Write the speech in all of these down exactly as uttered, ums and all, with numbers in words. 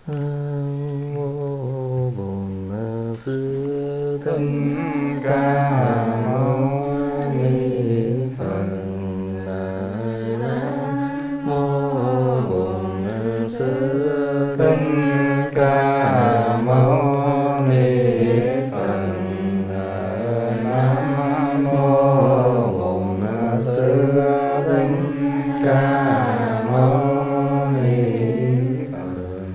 Nam mô Bổn Sư Thích Thích Ca Ca Mâu Mâu Ni Ni Phật. Phật. Nam mô Nam Bổn mô Sư Thích Thích Ca Ca Mâu Mâu Ni Ni Phật. Phật. Nam Nam mô mô Bổn Bổn Sư Sư Thích Thích Ca Ca Mâu Mâu Ni Ni Phật. Phật.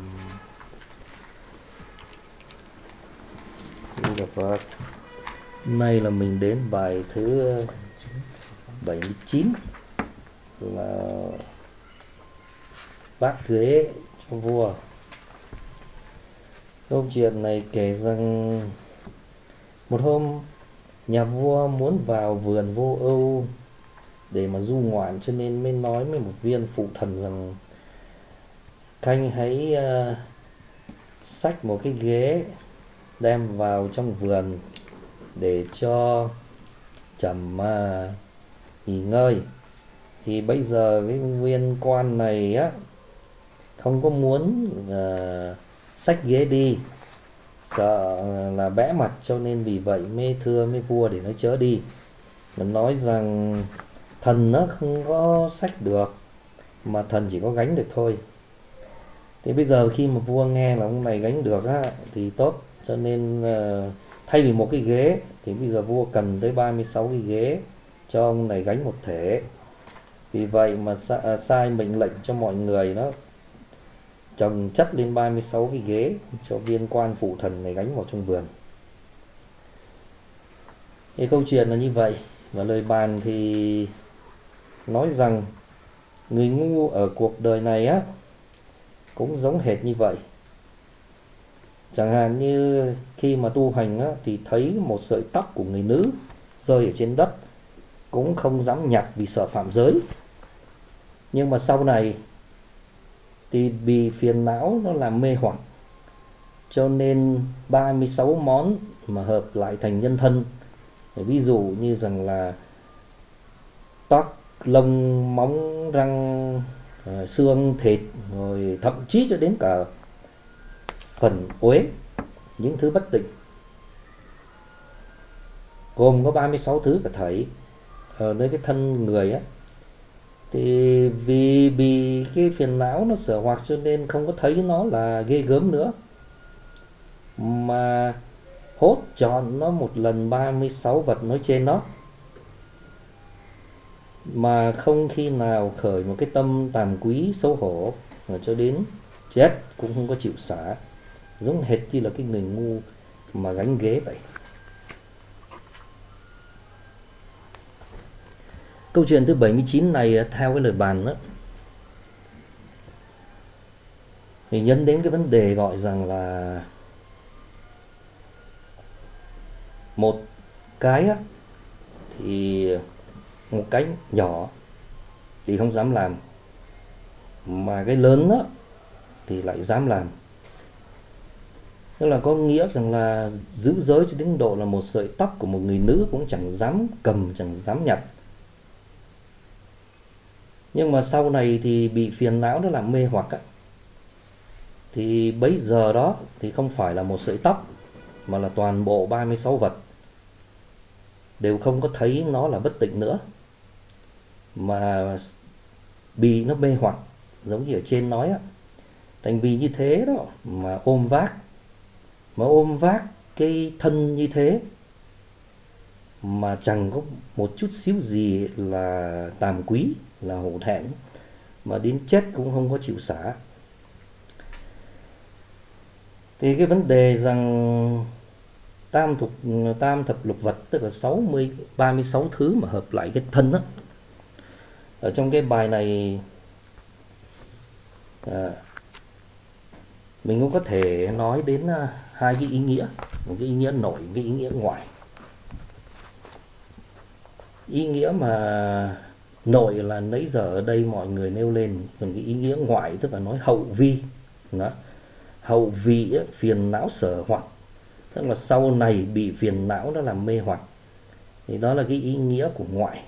Như là Phật. Hôm nay là mình đến bài thứ bảy mươi chín là bát ghế cho vua. Câu chuyện này kể rằng một hôm nhà vua muốn vào vườn vô ưu để mà du ngoạn, cho nên mới nói với một viên phụ thần rằng Khanh hãy uh, xách một cái ghế đem vào trong vườn để cho Trẫm uh, nghỉ ngơi. Thì bây giờ cái viên quan này á không có muốn uh, xách ghế đi, sợ là bẽ mặt, cho nên vì vậy mới thưa với vua để nó chớ đi. Mình nói rằng thần nó không có xách được, mà thần chỉ có gánh được thôi. Thì bây giờ khi mà vua nghe là ông này gánh được á thì tốt, cho nên uh, thay vì một cái ghế thì bây giờ vua cần tới ba mươi sáu cái ghế cho ông này gánh một thể. Vì vậy mà sai mệnh lệnh cho mọi người đó chồng chất lên ba mươi sáu cái ghế cho viên quan phụ thần này gánh vào trong vườn. Cái câu chuyện là như vậy. Và lời bàn thì nói rằng người ngu ở cuộc đời này á cũng giống hệt như vậy. Chẳng hạn như khi mà tu hành á, thì thấy một sợi tóc của người nữ rơi ở trên đất cũng không dám nhặt vì sợ phạm giới. Nhưng mà sau này thì vì phiền não nó làm mê hoặc, cho nên ba mươi sáu món mà hợp lại thành nhân thân. Ví dụ như rằng là tóc, lông, móng, răng, xương, thịt, rồi thậm chí cho đến cả phần uế, những thứ bất tịnh, gồm có ba mươi sáu thứ cả thảy ở nơi cái thân người á. Thì vì bị cái phiền não nó sở hoặc, cho nên không có thấy nó là ghê gớm nữa, mà hốt trọn nó một lần ba mươi sáu vật nói trên đó, mà không khi nào khởi một cái tâm tàm quý xấu hổ, mà cho đến chết cũng không có chịu xả, giống hệt như là cái người ngu mà gánh ghế vậy. Câu chuyện thứ bảy mươi chín này theo cái lời bàn đó thì nhấn đến cái vấn đề gọi rằng là một cái á, thì một cái nhỏ thì không dám làm, mà cái lớn á, thì lại dám làm. Tức là có nghĩa rằng là giữ giới cho đến độ là một sợi tóc của một người nữ cũng chẳng dám cầm, chẳng dám nhặt. Nhưng mà sau này thì bị phiền não nó làm mê hoặc á, thì bấy giờ đó thì không phải là một sợi tóc, mà là toàn bộ ba mươi sáu vật đều không có thấy nó là bất tịnh nữa, mà bị nó mê hoặc, giống như ở trên nói á. Thành vì như thế đó mà ôm vác, mà ôm vác cái thân như thế mà chẳng có một chút xíu gì là tàm quý, là hổ thẹn, mà đến chết cũng không có chịu xả. Thì cái vấn đề rằng tam thục tam thập lục vật, tức là sáu mươi ba mươi sáu thứ mà hợp lại cái thân á, ở trong cái bài này à, mình cũng có thể nói đến uh, hai cái ý nghĩa, một cái ý nghĩa nội, một cái ý nghĩa ngoại. Ý nghĩa mà nội là nãy giờ ở đây mọi người nêu lên, còn cái ý nghĩa ngoại tức là nói hậu vi đó. Hậu vi á, phiền não sở hoặc, tức là sau này bị phiền não nó làm mê hoặc, thì đó là cái ý nghĩa của ngoại.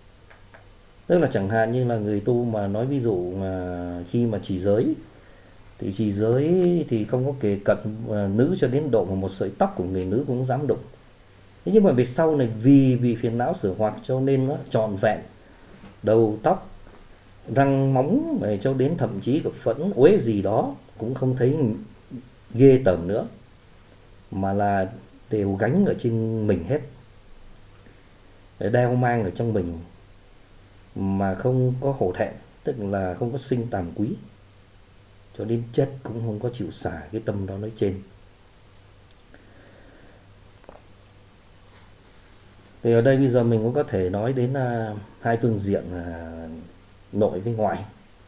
Tức là chẳng hạn như là người tu mà nói ví dụ mà khi mà trì giới thì trì giới thì không có kề cận uh, nữ cho đến độ mà một sợi tóc của người nữ cũng không dám đụng. Thế nhưng mà về sau này vì vì phiền não sở hoặc cho nên nó trọn vẹn đầu tóc, răng móng, để cho đến thậm chí cả phẫn uế gì đó cũng không thấy ghê tởm nữa, mà là đều gánh ở trên mình hết, để đeo mang ở trong mình mà không có hổ thẹn, tức là không có sinh tàm quý, cho đến chết cũng không có chịu xả cái tâm đó nói trên. Thì ở đây bây giờ mình cũng có thể nói đến uh, hai phương diện uh, nội với ngoại.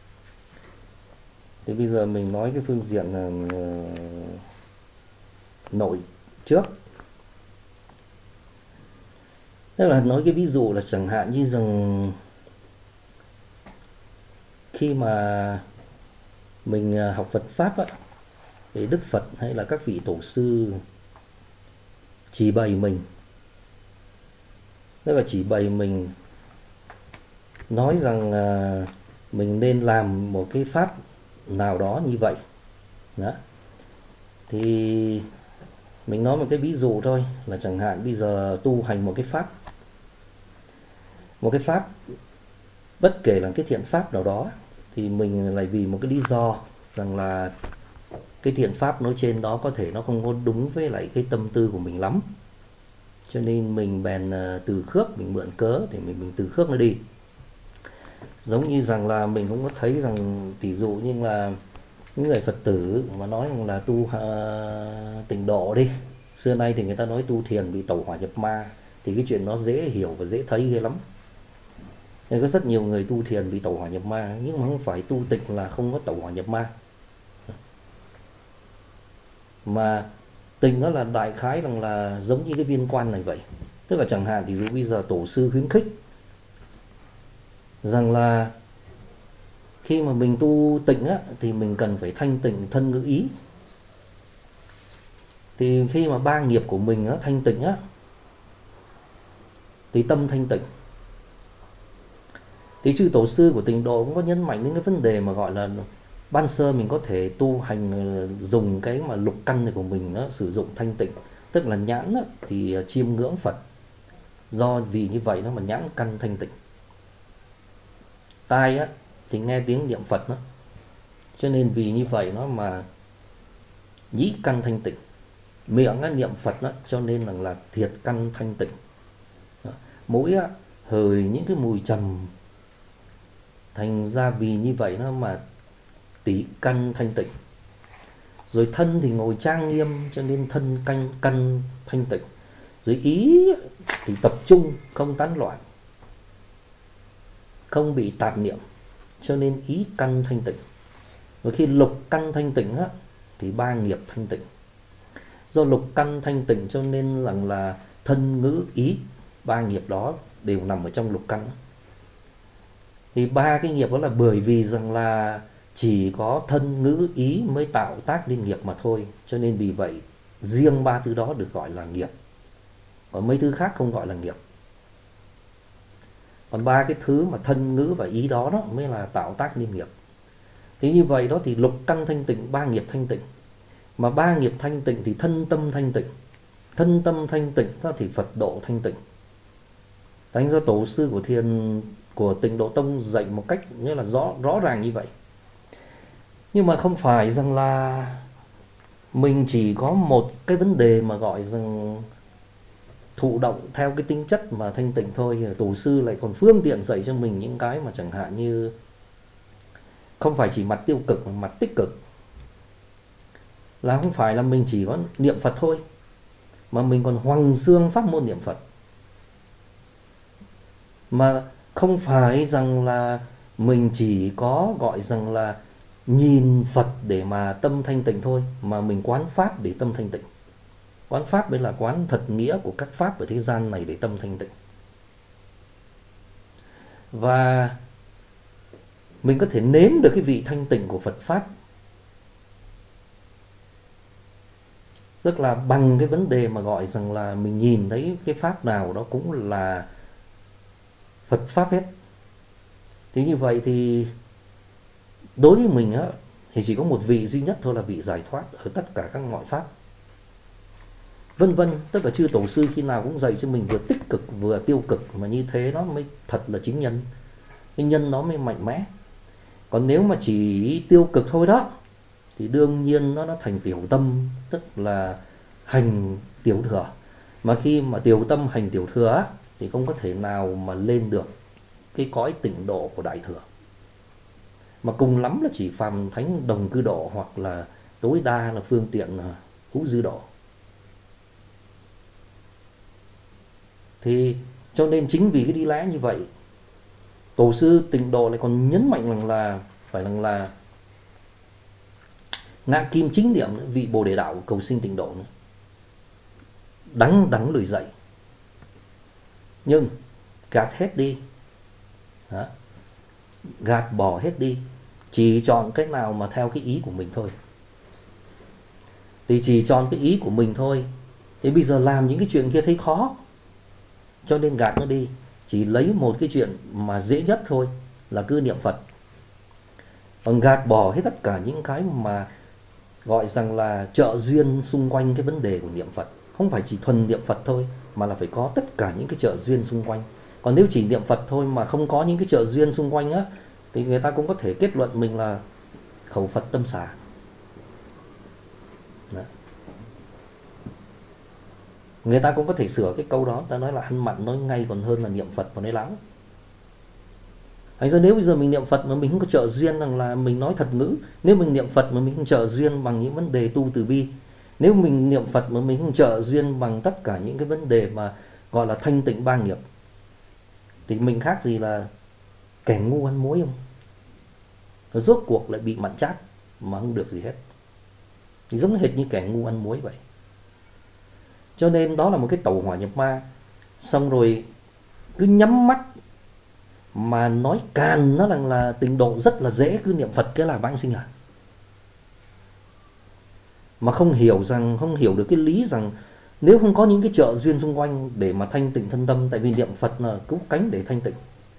Thì bây giờ mình nói cái phương diện uh, nội trước. Tức là nói cái ví dụ là chẳng hạn như rằng khi mà mình học Phật Pháp á, thì Đức Phật hay là các vị tổ sư chỉ bày mình, tức là chỉ bày mình nói rằng à, mình nên làm một cái pháp nào đó như vậy đó. Thì mình nói một cái ví dụ thôi, là chẳng hạn bây giờ tu hành một cái pháp một cái pháp bất kể là cái thiện pháp nào đó, thì mình lại vì một cái lý do rằng là cái thiện pháp nói trên đó có thể nó không có đúng với lại cái tâm tư của mình lắm, cho nên mình bèn từ khước, mình mượn cớ để mình mình từ khước nó đi. Giống như rằng là mình cũng có thấy rằng tỷ dụ như là những người Phật tử mà nói rằng là tu uh, tịnh độ đi, xưa nay thì người ta nói tu thiền bị tẩu hỏa nhập ma, thì cái chuyện nó dễ hiểu và dễ thấy ghê lắm. Nên có rất nhiều người tu thiền bị tẩu hỏa nhập ma, nhưng mà không phải tu tịnh là không có tẩu hỏa nhập ma, mà tịnh đó là đại khái rằng là giống như cái viên quan này vậy. Tức là chẳng hạn thì dụ bây giờ tổ sư khuyến khích rằng là khi mà mình tu tịnh á, thì mình cần phải thanh tịnh thân ngữ ý. Thì khi mà ba nghiệp của mình á, thanh tịnh á, thì tâm thanh tịnh. Thì chư tổ sư của tịnh độ cũng có nhấn mạnh đến cái vấn đề mà gọi là ban sơ mình có thể tu hành dùng cái mà lục căn này của mình đó, sử dụng thanh tịnh. Tức là nhãn đó, thì chiêm ngưỡng Phật, do vì như vậy nó mà nhãn căn thanh tịnh. Tai á, thì nghe tiếng niệm Phật đó, cho nên vì như vậy nó mà nhĩ căn thanh tịnh. Miệng á, niệm Phật đó, cho nên là, là thiệt căn thanh tịnh. Đó. Mũi á, hời những cái mùi trầm, thành ra vì như vậy nó mà tỷ căn thanh tịnh. Rồi thân thì ngồi trang nghiêm, cho nên thân căn căn thanh tịnh. Rồi ý thì tập trung, không tán loạn, không bị tạp niệm, cho nên ý căn thanh tịnh. Rồi khi lục căn thanh tịnh á, thì ba nghiệp thanh tịnh. Do lục căn thanh tịnh cho nên rằng là thân ngữ ý, ba nghiệp đó đều nằm ở trong lục căn. Thì ba cái nghiệp đó là bởi vì rằng là chỉ có thân ngữ ý mới tạo tác nên nghiệp mà thôi, cho nên vì vậy riêng ba thứ đó được gọi là nghiệp, còn mấy thứ khác không gọi là nghiệp. Còn ba cái thứ mà thân ngữ và ý đó đó mới là tạo tác nên nghiệp. Thế như vậy đó thì lục căn thanh tịnh, ba nghiệp thanh tịnh. Mà ba nghiệp thanh tịnh thì thân tâm thanh tịnh. Thân tâm thanh tịnh đó thì Phật độ thanh tịnh. Thành ra tổ sư của thiền của Tịnh Độ Tông dạy một cách như là rõ rõ ràng như vậy. Nhưng mà không phải rằng là mình chỉ có một cái vấn đề mà gọi rằng thụ động theo cái tính chất mà thanh tịnh thôi. Tổ sư lại còn phương tiện dạy cho mình những cái mà chẳng hạn như không phải chỉ mặt tiêu cực mà mặt tích cực. Là không phải là mình chỉ có niệm Phật thôi, mà mình còn hoằng xương pháp môn niệm Phật. Mà không phải rằng là mình chỉ có gọi rằng là nhìn Phật để mà tâm thanh tịnh thôi, mà mình quán pháp để tâm thanh tịnh. Quán pháp mới là quán thật nghĩa của các pháp ở thế gian này để tâm thanh tịnh. Và mình có thể nếm được cái vị thanh tịnh của Phật Pháp, tức là bằng cái vấn đề mà gọi rằng là mình nhìn thấy cái pháp nào đó cũng là Phật Pháp hết. Thì như vậy thì đối với mình á, thì chỉ có một vị duy nhất thôi là vị giải thoát ở tất cả các mọi pháp, vân vân. Tất cả chư tổ sư khi nào cũng dạy cho mình vừa tích cực vừa tiêu cực, mà như thế nó mới thật là chính nhân, cái nhân nó mới mạnh mẽ. Còn nếu mà chỉ tiêu cực thôi đó thì đương nhiên nó nó thành tiểu tâm, tức là hành tiểu thừa. Mà khi mà tiểu tâm hành tiểu thừa thì không có thể nào mà lên được cái cõi tịnh độ của đại thừa, mà cùng lắm là chỉ phàm thánh đồng cư độ, hoặc là tối đa là phương tiện ngũ dư độ. Thì cho nên chính vì cái đi lẽ như vậy, tổ sư tịnh độ lại còn nhấn mạnh rằng là phải rằng là ngạ kim chính niệm, vị bồ đề đạo cầu sinh tịnh độ nữa, đắng đắng lời dạy. Nhưng gạt hết đi, đó, gạt bỏ hết đi, chỉ chọn cách nào mà theo cái ý của mình thôi. Thì chỉ chọn cái ý của mình thôi. Thì bây giờ làm những cái chuyện kia thấy khó, cho nên gạt nó đi. Chỉ lấy một cái chuyện mà dễ nhất thôi, là cứ niệm Phật. Còn gạt bỏ hết tất cả những cái mà gọi rằng là trợ duyên xung quanh cái vấn đề của niệm Phật. Không phải chỉ thuần niệm Phật thôi, mà là phải có tất cả những cái trợ duyên xung quanh. Còn nếu chỉ niệm Phật thôi mà không có những cái trợ duyên xung quanh á, thì người ta cũng có thể kết luận mình là khẩu Phật tâm xả. Đó. Người ta cũng có thể sửa cái câu đó, ta nói là ăn mặn nói ngay còn hơn là niệm Phật mà nói láo. Thành ra nếu bây giờ mình niệm Phật mà mình không có trợ duyên rằng là mình nói thật ngữ, nếu mình niệm Phật mà mình không trợ duyên bằng những vấn đề tu từ bi, nếu mình niệm Phật mà mình không trợ duyên bằng tất cả những cái vấn đề mà gọi là thanh tịnh ba nghiệp, thì mình khác gì là kẻ ngu ăn muối không? Rồi rốt cuộc lại bị mặn chát mà không được gì hết. Thì giống hệt như kẻ ngu ăn muối vậy. Cho nên đó là một cái tẩu hỏa nhập ma. Xong rồi cứ nhắm mắt mà nói càn nó rằng là tịnh độ rất là dễ, cứ niệm Phật cái là vãng sinh à. Mà không hiểu rằng, không hiểu được cái lý rằng nếu không có những cái trợ duyên xung quanh để mà thanh tịnh thân tâm, tại vì niệm Phật là cứu cánh để thanh tịnh.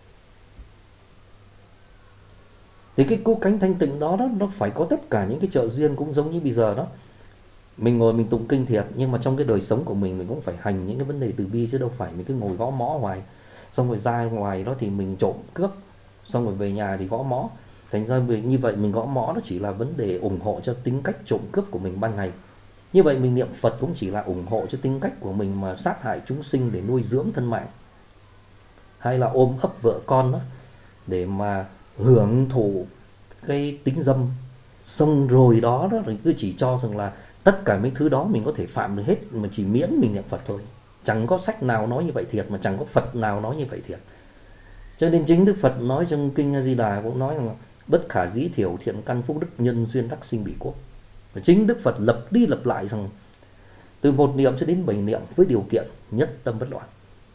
Thì cái cứu cánh thanh tịnh đó, đó nó phải có tất cả những cái trợ duyên, cũng giống như bây giờ đó. Mình ngồi mình tụng kinh thiệt, nhưng mà trong cái đời sống của mình mình cũng phải hành những cái vấn đề từ bi, chứ đâu phải mình cứ ngồi gõ mõ hoài. Xong rồi ra ngoài đó thì mình trộm cướp, xong rồi về nhà thì gõ mõ. Thành ra như vậy mình gõ mõ nó chỉ là vấn đề ủng hộ cho tính cách trộm cướp của mình ban ngày. Như vậy mình niệm Phật cũng chỉ là ủng hộ cho tính cách của mình mà sát hại chúng sinh để nuôi dưỡng thân mạng, hay là ôm ấp vợ con đó để mà hưởng thụ cái tính dâm. Xong rồi đó, đó rồi cứ chỉ cho rằng là tất cả mấy thứ đó mình có thể phạm được hết, mà chỉ miễn mình niệm Phật thôi. Chẳng có sách nào nói như vậy thiệt, mà chẳng có Phật nào nói như vậy thiệt. Cho nên chính Đức Phật nói trong kinh A Di Đà cũng nói rằng là bất khả dĩ thiểu thiện căn phúc đức nhân duyên đắc sinh bị quốc. Và chính Đức Phật lập đi lập lại rằng từ một niệm cho đến bảy niệm với điều kiện nhất tâm bất loạn.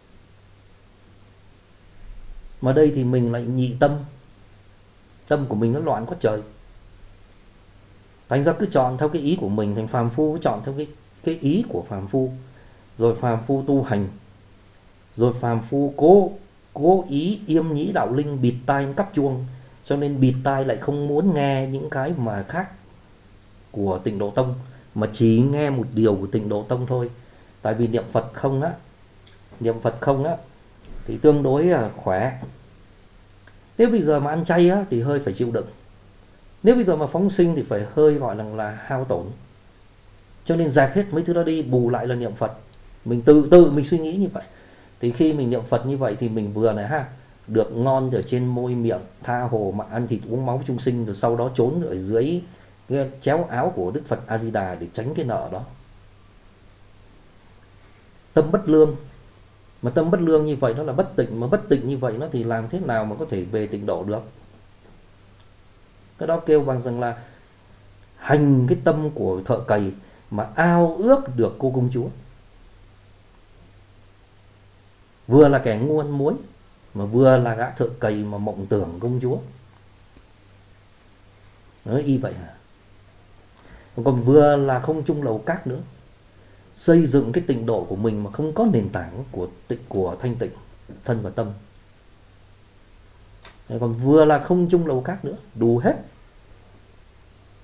Mà đây thì mình lại nhị tâm, tâm của mình nó loạn quá trời. Thành ra cứ chọn theo cái ý của mình, thành phàm phu chọn theo cái, cái ý của phàm phu. Rồi phàm phu tu hành, rồi phàm phu cố cố ý yêm nhĩ đạo linh, bịt tai cắp chuông, cho nên bịt tai lại không muốn nghe những cái mà khác của Tịnh Độ Tông, mà chỉ nghe một điều của Tịnh Độ Tông thôi. Tại vì niệm Phật không á, niệm Phật không á thì tương đối là khỏe. Nếu bây giờ mà ăn chay á thì hơi phải chịu đựng. Nếu bây giờ mà phóng sinh thì phải hơi gọi là, là hao tổn. Cho nên dẹp hết mấy thứ đó đi, bù lại là niệm Phật. Mình tự tự mình suy nghĩ như vậy. Thì khi mình niệm Phật như vậy thì mình vừa này ha, được ngon ở trên môi miệng, tha hồ mà ăn thịt uống máu chúng sinh, rồi sau đó trốn ở dưới cái chéo áo của Đức Phật A Di Đà để tránh cái nợ đó. Tâm bất lương. Mà tâm bất lương như vậy nó là bất tịnh, mà bất tịnh như vậy nó thì làm thế nào mà có thể về tịnh độ được? Cái đó kêu bằng rằng là hành cái tâm của thợ cày mà ao ước được cô công chúa. Vừa là kẻ ngu ăn muối, mà vừa là gã thợ cày mà mộng tưởng công chúa. Nói y vậy hả? Còn vừa là không chung lầu các nữa. Xây dựng cái tịnh độ của mình mà không có nền tảng của tịnh của thanh tịnh thân và tâm. Còn vừa là không chung lầu các nữa, đủ hết.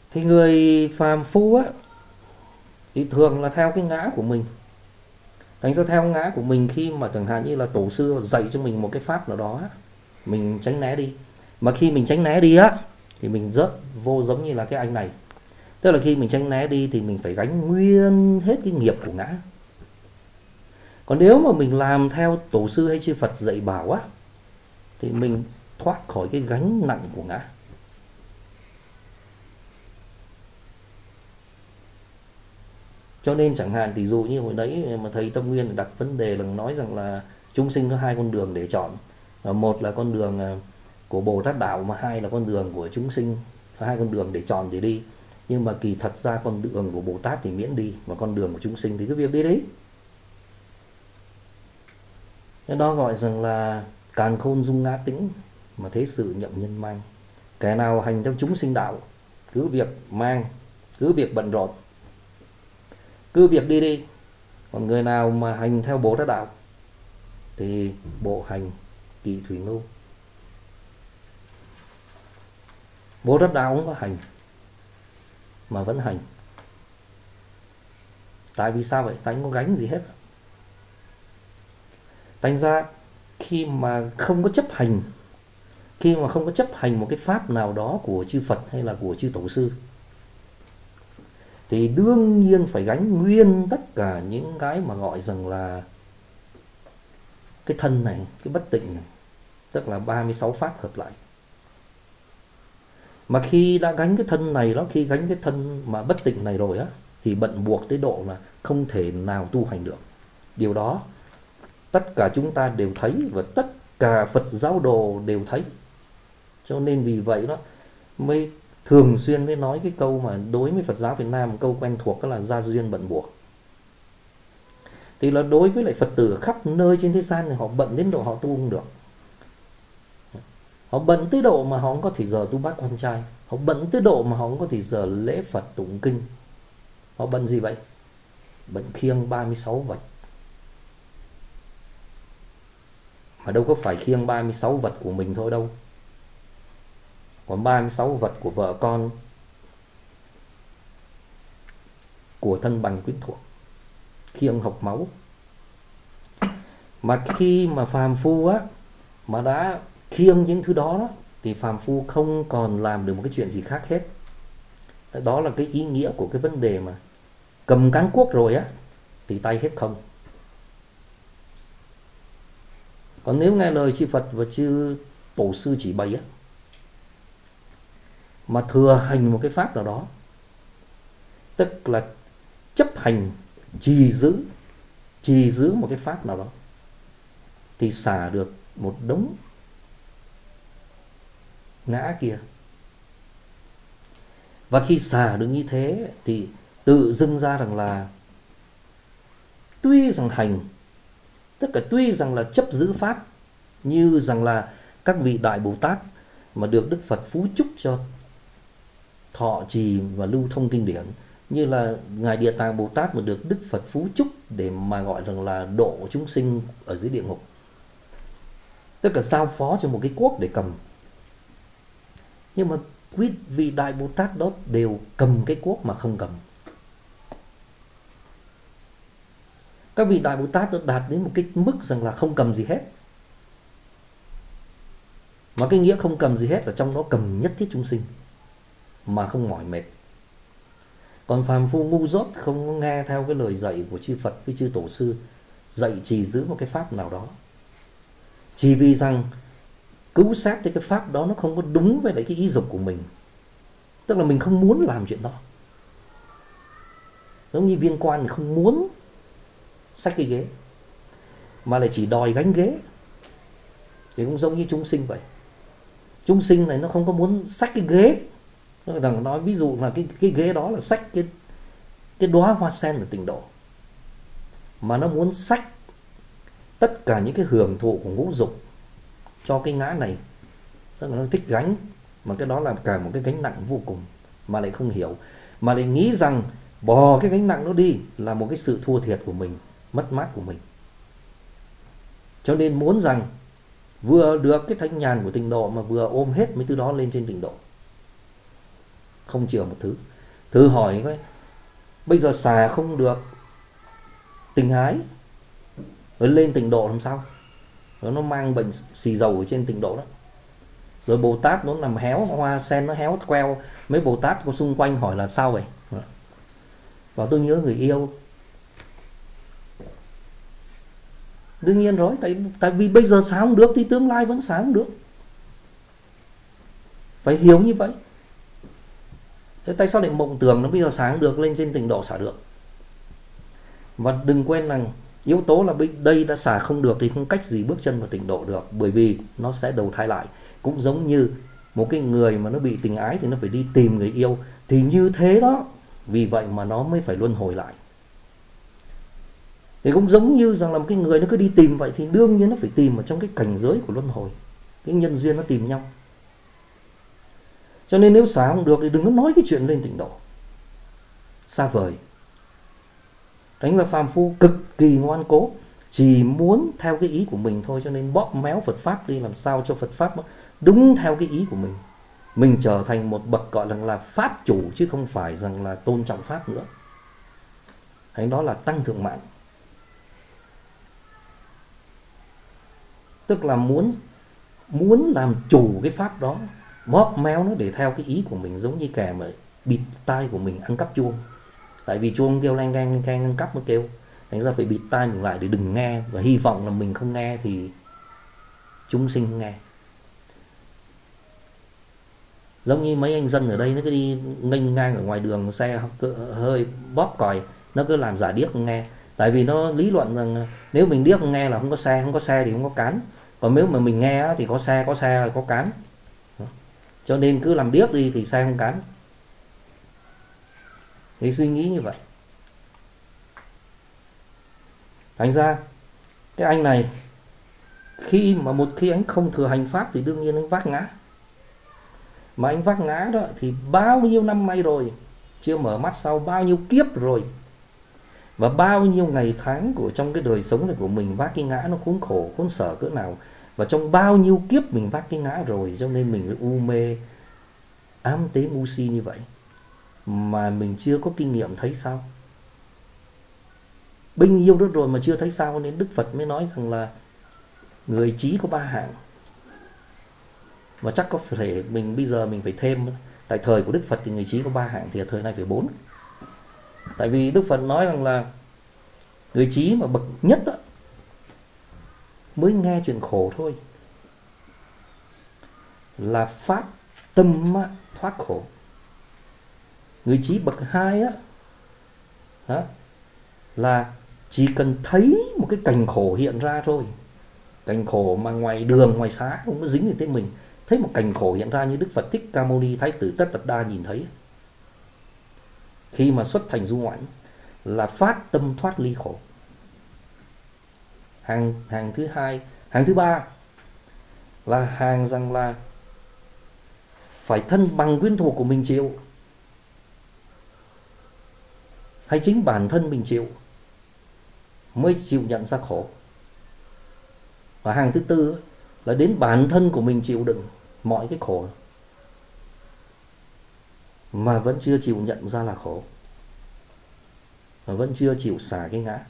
Thì người phàm phu á thì thường là theo cái ngã của mình. Thành ra theo ngã của mình, khi mà chẳng hạn như là tổ sư dạy cho mình một cái pháp nào đó, mình tránh né đi. Mà khi mình tránh né đi á thì mình rớt vô giống như là cái anh này. Tức là khi mình tránh né đi thì mình phải gánh nguyên hết cái nghiệp của ngã. Còn nếu mà mình làm theo tổ sư hay chư Phật dạy bảo á thì mình thoát khỏi cái gánh nặng của ngã. Cho nên chẳng hạn ví dụ như hồi đấy mà thầy Tâm Nguyên đặt vấn đề là nói rằng là chúng sinh có hai con đường để chọn. Một là con đường của Bồ Tát đạo, mà hai là con đường của chúng sinh. Hai con đường để chọn để đi. Nhưng mà kỳ thật ra con đường của Bồ Tát thì miễn đi, mà con đường của chúng sinh thì cứ việc đi đấy. Cái đó gọi rằng là càn khôn dung ngã tĩnh, mà thế sự nhậm nhân mang. Kẻ nào hành theo chúng sinh đạo cứ việc mang, cứ việc bận rộn, cứ việc đi đi. Còn người nào mà hành theo Bồ Tát đạo thì bộ hành kỵ thủy ngưu. Bồ Tát đạo không có hành mà vẫn hành. Tại vì sao vậy? Tại không có gánh gì hết. Thành ra khi mà không có chấp hành, khi mà không có chấp hành một cái pháp nào đó của chư Phật hay là của chư Tổ sư, thì đương nhiên phải gánh nguyên tất cả những cái mà gọi rằng là cái thân này, cái bất tịnh này, tức là ba mươi sáu pháp hợp lại. Mà khi đã gánh cái thân này đó, khi gánh cái thân mà bất tịnh này rồi á, thì bận buộc tới độ là không thể nào tu hành được. Điều đó tất cả chúng ta đều thấy, và tất cả Phật giáo đồ đều thấy. Cho nên vì vậy đó mới thường xuyên mới nói cái câu mà đối với Phật giáo Việt Nam, câu quen thuộc đó là gia duyên bận buộc. Thì là đối với lại Phật tử khắp nơi trên thế gian thì họ bận đến độ họ tu không được. Họ bận tới độ mà họ không có thì giờ tu bát quan trai. Họ bận tới độ mà họ không có thì giờ lễ Phật tụng kinh. Họ bận gì vậy? Bận khiêng ba mươi sáu vật. Mà đâu có phải khiêng ba mươi sáu vật của mình thôi đâu. Còn ba mươi sáu vật của vợ con, của thân bằng quyến thuộc, khiêng học máu. Mà khi mà phàm phu á mà đã khiêng những thứ đó, đó thì phàm phu không còn làm được một cái chuyện gì khác hết. Đó là cái ý nghĩa của cái vấn đề mà cầm cán cuốc rồi á thì tay hết không. Còn nếu nghe lời chư Phật và chư Tổ sư chỉ bày á, mà thừa hành một cái pháp nào đó, tức là chấp hành, trì giữ, trì giữ một cái pháp nào đó, thì xả được một đống ngã kia. Và khi xả được như thế thì tự dưng ra rằng là tuy rằng hành, tất cả tuy rằng là chấp giữ pháp, như rằng là các vị Đại Bồ Tát mà được Đức Phật phú chúc cho thọ trì và lưu thông kinh điển, như là Ngài Địa Tạng Bồ Tát mà được Đức Phật phú chúc để mà gọi rằng là độ chúng sinh ở dưới địa ngục, tức là giao phó cho một cái cuốc để cầm. Nhưng mà quý vị Đại Bồ Tát đó đều cầm cái cuốc mà không cầm. Các vị Đại Bồ Tát đã đạt đến một cái mức rằng là không cầm gì hết. Mà cái nghĩa không cầm gì hết là trong đó cầm nhất thiết chúng sinh mà không mỏi mệt. Còn phàm phu ngu dốt không nghe theo cái lời dạy của chư Phật với chư Tổ sư dạy trì giữ một cái pháp nào đó, chỉ vì rằng cứu xét thì cái pháp đó nó không có đúng với lại cái ý dục của mình, tức là mình không muốn làm chuyện đó. Giống như viên quan thì không muốn xách cái ghế mà lại chỉ đòi gánh ghế, thì cũng giống như chúng sinh vậy. Chúng sinh này nó không có muốn xách cái ghế, nó nói ví dụ là cái cái ghế đó là xách cái cái đóa hoa sen của tịnh độ, mà nó muốn xách tất cả những cái hưởng thụ của ngũ dục cho cái ngã này, tức là nó thích gánh, mà cái đó là cả một cái gánh nặng vô cùng, mà lại không hiểu, mà lại nghĩ rằng bỏ cái gánh nặng đó đi là một cái sự thua thiệt của mình, mất mát của mình. Cho nên muốn rằng vừa được cái thanh nhàn của tịnh độ mà vừa ôm hết mấy thứ đó lên trên tịnh độ. không chừa một thứ. Thử hỏi coi, bây giờ xà không được tình ái, rồi lên tịnh độ làm sao? Rồi nó mang bệnh xì dầu ở trên tịnh độ đó. Rồi Bồ Tát nó nằm héo, hoa sen nó héo queo, mấy Bồ Tát có xung quanh hỏi là sao vậy? Bảo tôi nhớ người yêu. Đương nhiên rồi, tại, tại vì bây giờ xả không được thì tương lai vẫn xả không được. Phải hiểu như vậy. Thế tại sao lại mộng tưởng nó bây giờ xả không được, lên trên tịnh độ xả được? Và đừng quên rằng yếu tố là đây đã xả không được thì không cách gì bước chân vào tịnh độ được, bởi vì nó sẽ đầu thai lại. Cũng giống như một cái người mà nó bị tình ái thì nó phải đi tìm người yêu, thì như thế đó, vì vậy mà nó mới phải luân hồi lại. Thì cũng giống như rằng là một cái người nó cứ đi tìm vậy thì đương nhiên nó phải tìm ở trong cái cảnh giới của luân hồi, cái nhân duyên nó tìm nhau. Cho nên nếu xả không được thì đừng có nói cái chuyện lên tịnh độ, xa vời. Đánh là phàm phu cực kỳ ngoan cố, chỉ muốn theo cái ý của mình thôi, cho nên bóp méo Phật Pháp đi, làm sao cho Phật Pháp đúng theo cái ý của mình. Mình trở thành một bậc gọi là, là Pháp chủ, chứ không phải rằng là tôn trọng Pháp nữa. Thành đó là tăng thượng mạng. Tức là muốn muốn làm chủ cái Pháp đó, bóp méo nó để theo cái ý của mình, giống như kẻ mà bịt tai của mình ăn cắp chuông. Tại vì chuông kêu leng keng leng keng, ăn cắp nó kêu, thành ra phải bịt tai mình lại để đừng nghe, và hy vọng là mình không nghe thì chúng sinh không nghe. Giống như mấy anh dân ở đây nó cứ đi nghênh ngang ở ngoài đường, xe hơi bóp còi, nó cứ làm giả điếc không nghe. Tại vì nó lý luận rằng nếu mình điếc không nghe là không có xe, không có xe thì không có cán. Còn nếu mà mình nghe thì có xe, có xe là có cán. Cho nên cứ làm điếc đi thì xe không cán. Thì suy nghĩ như vậy. Thành ra cái anh này, khi mà một khi anh không thừa hành Pháp thì đương nhiên anh vác ngã. Mà anh vác ngã đó thì bao nhiêu năm nay rồi, chưa mở mắt sau bao nhiêu kiếp rồi, và bao nhiêu ngày tháng của trong cái đời sống này của mình vác cái ngã nó khốn khổ, khốn sở cỡ nào. Và trong bao nhiêu kiếp mình vác cái ngã rồi, cho nên mình mới u mê, ám tế ngu si như vậy. Mà mình chưa có kinh nghiệm thấy sao? Bao nhiêu đó rồi mà chưa thấy sao, nên Đức Phật mới nói rằng là người trí có ba hạng. Và chắc có thể mình bây giờ mình phải thêm, tại thời của Đức Phật thì người trí có ba hạng, thì ở thời này phải bốn. Tại vì Đức Phật nói rằng là người trí mà bậc nhất đó, mới nghe chuyện khổ thôi, là phát tâm thoát khổ. Người trí bậc hai á, đó, là chỉ cần thấy một cái cảnh khổ hiện ra thôi, cảnh khổ mà ngoài đường ngoài xá không có dính gì tới mình, thấy một cảnh khổ hiện ra như Đức Phật Thích Ca Mâu Ni Thái tử Tất Tật Đa nhìn thấy, khi mà xuất thành du ngoại, là phát tâm thoát ly khổ. Hàng hàng thứ hai, hàng thứ ba là hàng rằng là phải thân bằng quyến thuộc của mình chịu, hay chính bản thân mình chịu mới chịu nhận ra khổ. Và hàng thứ tư là đến bản thân của mình chịu đựng mọi cái khổ mà vẫn chưa chịu nhận ra là khổ, và vẫn chưa chịu xả cái ngã.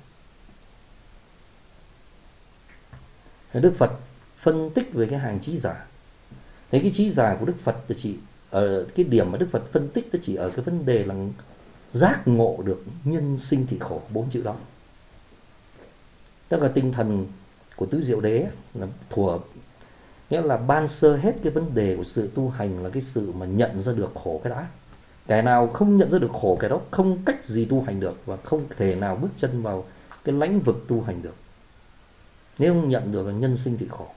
Đức Phật phân tích về cái hàng trí giả. Thế cái trí giả của Đức Phật thì chỉ ở cái điểm mà Đức Phật phân tích, chỉ ở cái vấn đề là giác ngộ được nhân sinh thị khổ, bốn chữ đó. Tức là tinh thần của Tứ Diệu Đế là thủa, nghĩa là ban sơ hết cái vấn đề của sự tu hành là cái sự mà nhận ra được khổ cái đã. Kẻ nào không nhận ra được khổ, kẻ đó không cách gì tu hành được, và không thể nào bước chân vào cái lãnh vực tu hành được, nếu không nhận được là nhân sinh thị khổ.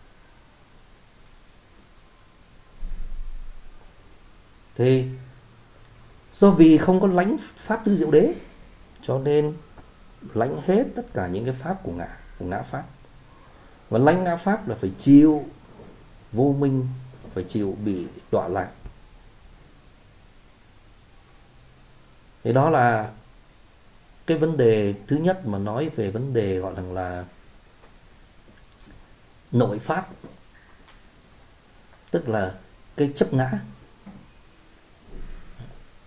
Thế do vì không có lãnh pháp Tứ Diệu Đế, cho nên lãnh hết tất cả những cái pháp của ngã, của ngã pháp. Và lãnh ngã pháp là phải chịu vô minh, phải chịu bị đọa lạc. Thế đó là cái vấn đề thứ nhất mà nói về vấn đề gọi là, là nội pháp, tức là cái chấp ngã.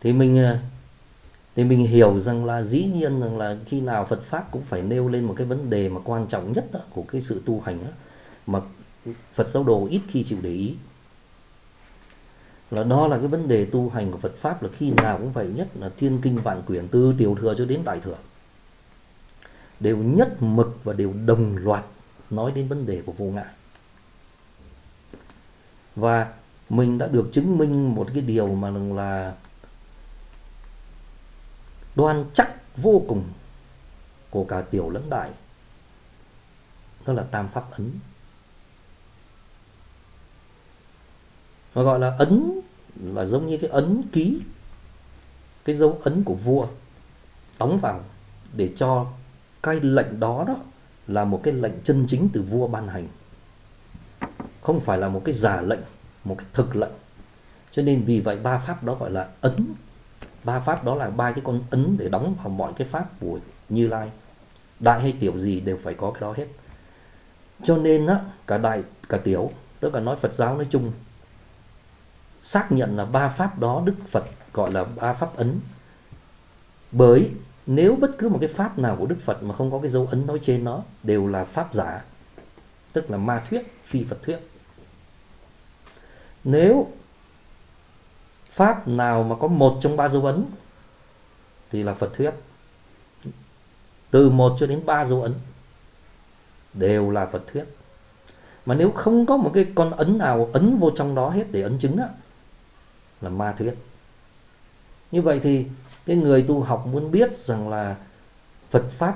Thì mình thì mình hiểu rằng là dĩ nhiên rằng là khi nào Phật pháp cũng phải nêu lên một cái vấn đề mà quan trọng nhất đó, của cái sự tu hành đó, mà Phật giáo đồ ít khi chịu để ý, là đó là cái vấn đề tu hành của Phật pháp là khi nào cũng vậy, nhất là thiên kinh vạn quyển từ tiểu thừa cho đến đại thừa đều nhất mực và đều đồng loạt nói đến vấn đề của vô ngã. Và mình đã được chứng minh một cái điều mà là đoan chắc vô cùng của cả tiểu lẫn đại, đó là tam pháp ấn. Nó gọi là ấn là giống như cái ấn ký, cái dấu ấn của vua đóng vào để cho cái lệnh đó đó là một cái lệnh chân chính từ vua ban hành, không phải là một cái giả lệnh, một cái thực lệnh. Cho nên vì vậy ba pháp đó gọi là ấn. Ba pháp đó là ba cái con ấn để đóng vào mọi cái pháp của Như Lai, đại hay tiểu gì đều phải có cái đó hết. Cho nên á, cả đại cả tiểu, tức là nói Phật giáo nói chung, xác nhận là ba pháp đó Đức Phật gọi là ba pháp ấn. Bởi nếu bất cứ một cái pháp nào của Đức Phật mà không có cái dấu ấn nói trên nó đều là pháp giả, tức là ma thuyết, phi Phật thuyết. Nếu pháp nào mà có một trong ba dấu ấn thì là Phật thuyết. Từ một cho đến ba dấu ấn đều là Phật thuyết. Mà nếu không có một cái con ấn nào ấn vô trong đó hết để ấn chứng á, là ma thuyết. Như vậy thì cái người tu học muốn biết rằng là Phật pháp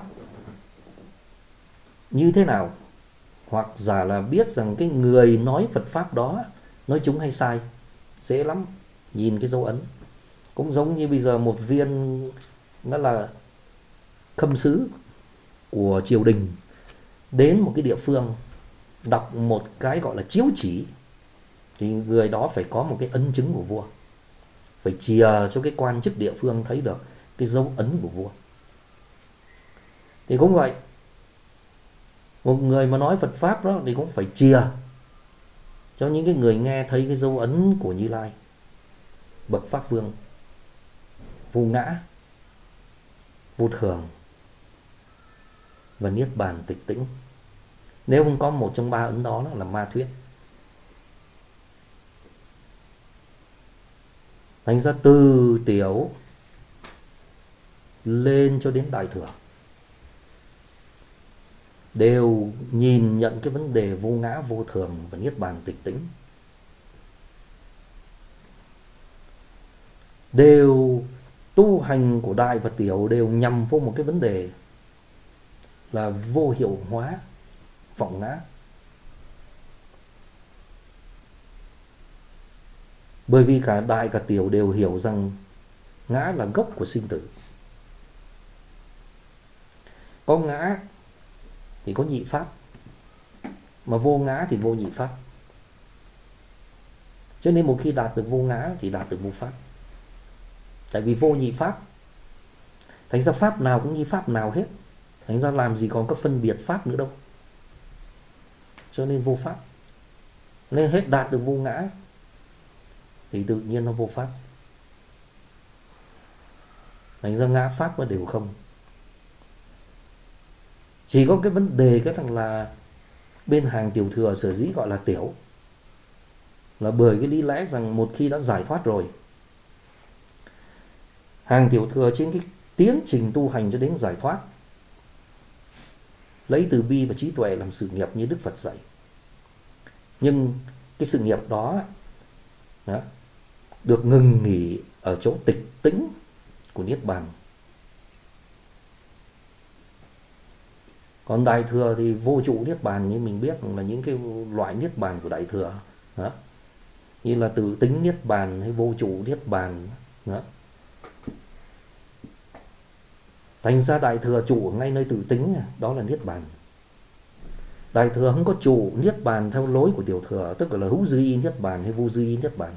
như thế nào, hoặc giả là biết rằng cái người nói Phật pháp đó nói chúng hay sai, dễ lắm, nhìn cái dấu ấn. Cũng giống như bây giờ một viên nó là khâm sứ của triều đình đến một cái địa phương đọc một cái gọi là chiếu chỉ, thì người đó phải có một cái ấn chứng của vua, phải chìa cho cái quan chức địa phương thấy được cái dấu ấn của vua. Thì cũng vậy, một người mà nói Phật pháp đó thì cũng phải chìa cho những cái người nghe thấy cái dấu ấn của Như Lai, bậc pháp vương, vô ngã, vô thường và niết bàn tịch tĩnh. Nếu không có một trong ba ấn đó, nó là ma thuyết. Thành ra từ tiểu lên cho đến đại thừa đều nhìn nhận cái vấn đề vô ngã, vô thường và niết bàn tịch tĩnh. Đều tu hành của đại và tiểu đều nhằm vô một cái vấn đề là vô hiệu hóa vọng ngã. Bởi vì cả đại cả tiểu đều hiểu rằng ngã là gốc của sinh tử. Có ngã thì có nhị pháp, mà vô ngã thì vô nhị pháp. Cho nên một khi đạt được vô ngã thì đạt được vô pháp. Tại vì vô nhị pháp, thành ra pháp nào cũng như pháp nào hết, thành ra làm gì còn có phân biệt pháp nữa đâu. Cho nên vô pháp. Nên hết đạt được vô ngã thì tự nhiên nó vô pháp. Thành ra ngã pháp nó đều không. Chỉ có cái vấn đề cái rằng là bên hàng tiểu thừa sở dĩ gọi là tiểu, là bởi cái lý lẽ rằng một khi đã giải thoát rồi, hàng tiểu thừa trên cái tiến trình tu hành cho đến giải thoát, lấy từ bi và trí tuệ làm sự nghiệp như Đức Phật dạy. Nhưng cái sự nghiệp đó, đó được ngừng nghỉ ở chỗ tịch tĩnh của niết bàn. Còn đại thừa thì vô trụ niết bàn, như mình biết là những cái loại niết bàn của đại thừa đó, như là tự tính niết bàn hay vô trụ niết bàn đó. Thành ra đại thừa trụ ngay nơi tự tính, đó là niết bàn. Đại thừa không có trụ niết bàn theo lối của tiểu thừa, tức là hữu dư y niết bàn hay vô dư y niết bàn.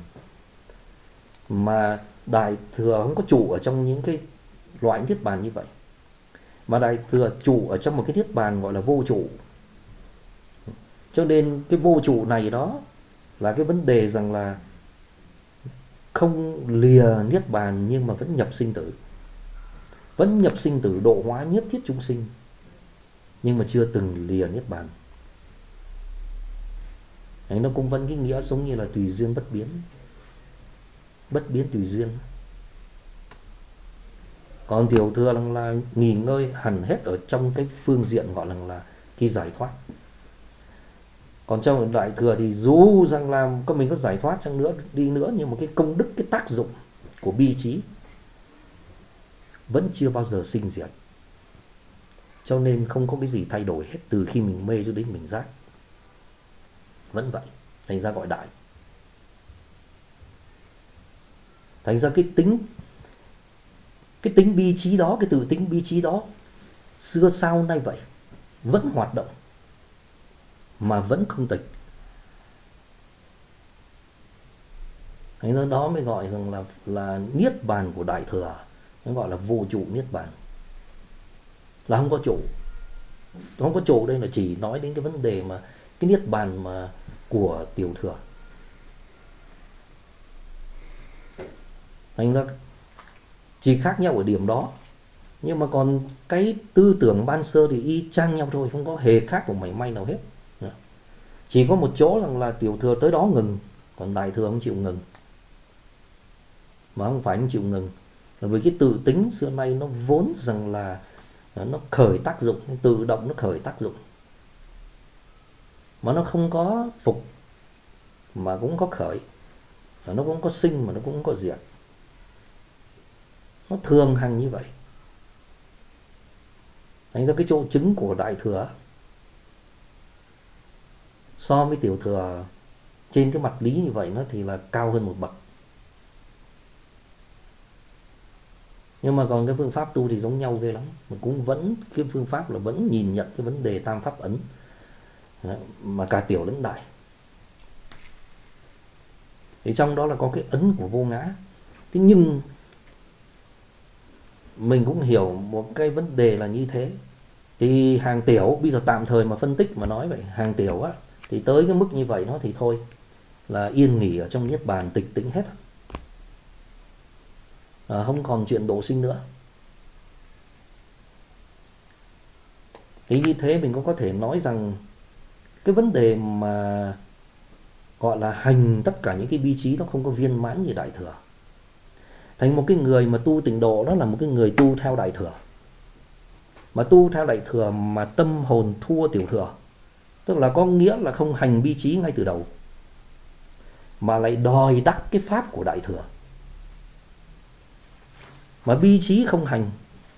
Mà đại thừa không có trụ ở trong những cái loại niết bàn như vậy, mà đại thừa trụ ở trong một cái niết bàn gọi là vô trụ. Cho nên cái vô trụ này đó là cái vấn đề rằng là không lìa niết bàn nhưng mà vẫn nhập sinh tử, vẫn nhập sinh tử độ hóa nhất thiết chúng sinh, nhưng mà chưa từng lìa niết bàn. Đấy, nó cũng vẫn cái nghĩa giống như là tùy duyên bất biến, bất biến tùy duyên. Còn tiểu thừa là, là nghỉ ngơi hẳn hết ở trong cái phương diện gọi là, là cái giải thoát. Còn trong đại thừa thì dù rằng là có mình có giải thoát chăng nữa đi nữa, nhưng mà cái công đức, cái tác dụng của bi trí vẫn chưa bao giờ sinh diệt. Cho nên không có cái gì thay đổi hết từ khi mình mê cho đến mình giác. Vẫn vậy, thành ra gọi đại. Thành ra cái tính Cái tính bi trí đó, cái tự tính bi trí đó xưa sau nay vậy, vẫn hoạt động mà vẫn không tịch. Thành ra đó mới gọi rằng là là niết bàn của đại thừa. Nó gọi là vô trụ niết bàn, là không có trụ. Không có trụ đây là chỉ nói đến cái vấn đề mà cái niết bàn mà của tiểu thừa. Thành ra chỉ khác nhau ở điểm đó, nhưng mà còn cái tư tưởng ban sơ thì y chang nhau thôi, không có hề khác một mảy may nào hết. Chỉ có một chỗ rằng là tiểu thừa tới đó ngừng, còn đại thừa không chịu ngừng. Mà không phải không chịu ngừng là vì cái tự tính xưa nay nó vốn rằng là nó khởi tác dụng, tự động nó khởi tác dụng, mà nó không có phục mà cũng có khởi, nó cũng có sinh mà nó cũng có diệt. Nó thường hằng như vậy. Thành ra cái chỗ chứng của đại thừa so với tiểu thừa trên cái mặt lý như vậy nó thì là cao hơn một bậc. Nhưng mà còn cái phương pháp tu thì giống nhau ghê lắm. Mà cũng vẫn cái phương pháp là vẫn nhìn nhận cái vấn đề tam pháp ấn, mà cả tiểu lẫn đại. Thì trong đó là có cái ấn của vô ngã. Thế nhưng mình cũng hiểu một cái vấn đề là như thế. Thì hàng tiểu, bây giờ tạm thời mà phân tích mà nói vậy, hàng tiểu á, thì tới cái mức như vậy nó thì thôi là yên nghỉ ở trong niết bàn, tịch tĩnh hết, à, không còn chuyện độ sinh nữa. Thì như thế mình cũng có thể nói rằng cái vấn đề mà gọi là hành tất cả những cái bi trí nó không có viên mãn như đại thừa. Thành một cái người mà tu tịnh độ đó là một cái người tu theo đại thừa. Mà tu theo đại thừa mà tâm hồn thua tiểu thừa, tức là có nghĩa là không hành bi trí ngay từ đầu, mà lại đòi đắc cái pháp của đại thừa. Mà bi trí không hành,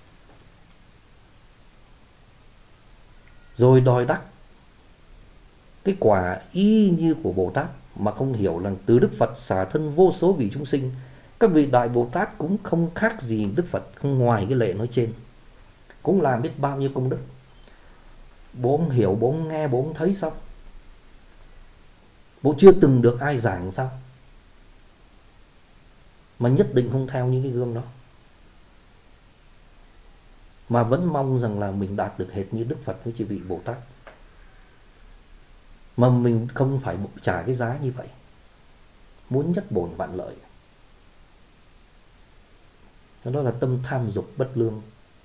rồi đòi đắc cái quả y như của Bồ Tát, mà không hiểu rằng từ Đức Phật xả thân vô số vị chúng sinh, các vị đại Bồ Tát cũng không khác gì Đức Phật, không ngoài cái lệ nói trên, cũng làm biết bao nhiêu công đức. Bố không hiểu, bố không nghe, bố không thấy sao? Bố chưa từng được ai giảng sao? Mà nhất định không theo những cái gương đó, mà vẫn mong rằng là mình đạt được hệt như Đức Phật với chư vị Bồ Tát. Mà mình không phải trả cái giá như vậy, muốn nhất bổn vạn lợi. Đó là tâm tham dục bất lương.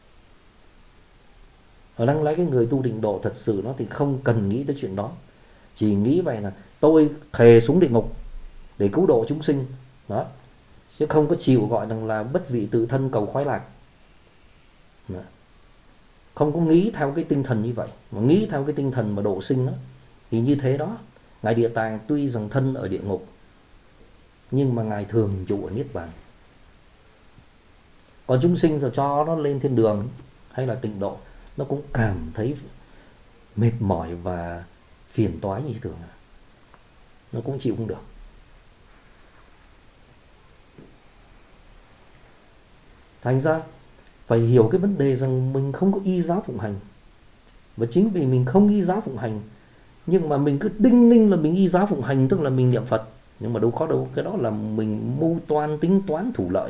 Và đang lấy cái người tu định độ thật sự nó thì không cần nghĩ tới chuyện đó. Chỉ nghĩ vậy là tôi thề xuống địa ngục để cứu độ chúng sinh đó, chứ không có chịu gọi rằng là bất vị tự thân cầu khoái lạc. Đó. Không có nghĩ theo cái tinh thần như vậy, mà nghĩ theo cái tinh thần mà độ sinh đó. Thì như thế đó, Ngài Địa Tạng tuy rằng thân ở địa ngục, nhưng mà Ngài thường trụ ở niết bàn. Còn chúng sinh rồi cho nó lên thiên đường hay là tịnh độ, nó cũng cảm thấy mệt mỏi và phiền toái như thường, nó cũng chịu không được. Thành ra phải hiểu cái vấn đề rằng mình không có y giáo phụng hành. Và chính vì mình không y giáo phụng hành, nhưng mà mình cứ đinh ninh là mình y giáo phụng hành, tức là mình niệm Phật. Nhưng mà đâu có đâu, cái đó là mình mưu toan tính toán thủ lợi,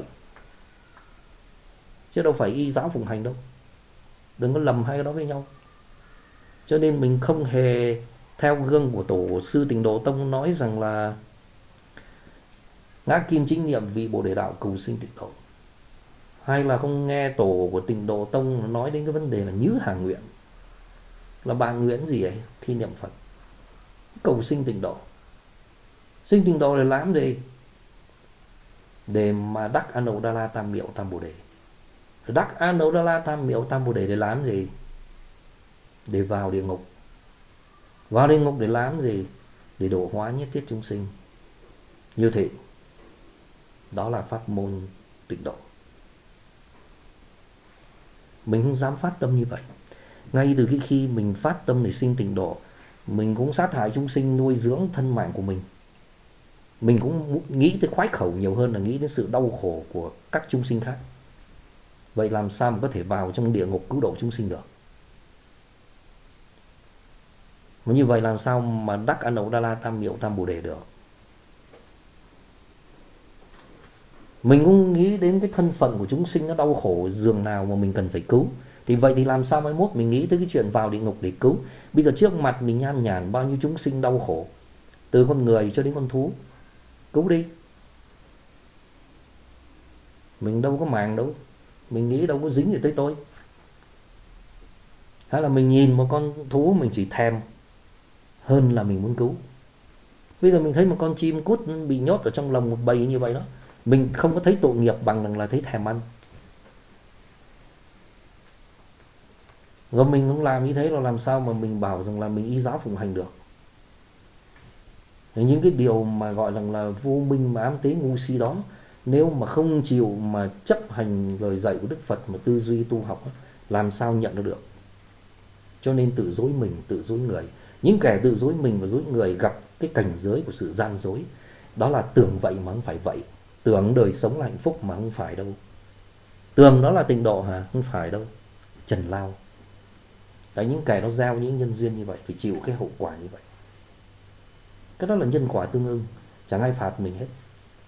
chứ đâu phải y giáo phụng hành đâu. Đừng có lầm hai cái đó với nhau. Cho nên mình không hề theo gương của Tổ sư Tịnh Độ Tông nói rằng là Ngã Kim Chính Niệm vị Bồ Đề Đạo cầu sinh tịnh độ. Hay là không nghe tổ của Tịnh Độ Tông nói đến cái vấn đề là nhứ hàng nguyện, là ba nguyện gì ấy khi niệm Phật? Cầu sinh tịnh độ. Sinh tịnh độ để làm gì? Để mà đắc Anuttara Tam Miệu Tam Bồ Đề. Đắc Anuttara Tam Miệu Tam Bồ Đề để làm gì? Để vào địa ngục. Vào địa ngục để làm gì? Để độ hóa nhất thiết chúng sinh. Như thế, đó là pháp môn tịnh độ. Mình không dám phát tâm như vậy. Ngay từ cái khi mình phát tâm để sinh tịnh độ, mình cũng sát hại chúng sinh nuôi dưỡng thân mạng của mình. Mình cũng nghĩ tới khoái khẩu nhiều hơn là nghĩ đến sự đau khổ của các chúng sinh khác. Vậy làm sao mà có thể vào trong địa ngục cứu độ chúng sinh được? Mà như vậy làm sao mà đắc Anuttara Tam Miệu Tam Bồ Đề được? Mình cũng nghĩ đến cái thân phận của chúng sinh nó đau khổ dường nào mà mình cần phải cứu. Thì vậy thì làm sao mai mốt mình nghĩ tới cái chuyện vào địa ngục để cứu? Bây giờ trước mặt mình nhan nhản bao nhiêu chúng sinh đau khổ, từ con người cho đến con thú. Cứu đi. Mình đâu có màng đâu, mình nghĩ đâu có dính gì tới tôi. Hay là mình nhìn một con thú mình chỉ thèm hơn là mình muốn cứu. Bây giờ mình thấy một con chim cút bị nhốt ở trong lồng một bầy như vậy đó, mình không có thấy tội nghiệp bằng là thấy thèm ăn. Rồi mình cũng làm như thế, là làm sao mà mình bảo rằng là mình y giáo phụng hành được? Những cái điều mà gọi là, là vô minh mà ám tế ngu si đó, nếu mà không chịu mà chấp hành lời dạy của Đức Phật mà tư duy tu học, làm sao nhận được được? Cho nên tự dối mình, tự dối người. Những kẻ tự dối mình và dối người gặp cái cảnh giới của sự gian dối. Đó là tưởng vậy mà không phải vậy. Tưởng đời sống là hạnh phúc mà không phải đâu. Tưởng đó là tịnh độ hả? Không phải đâu. Trần lao. Tại những kẻ nó gieo những nhân duyên như vậy phải chịu cái hậu quả như vậy. Cái đó là nhân quả tương ưng, chẳng ai phạt mình hết.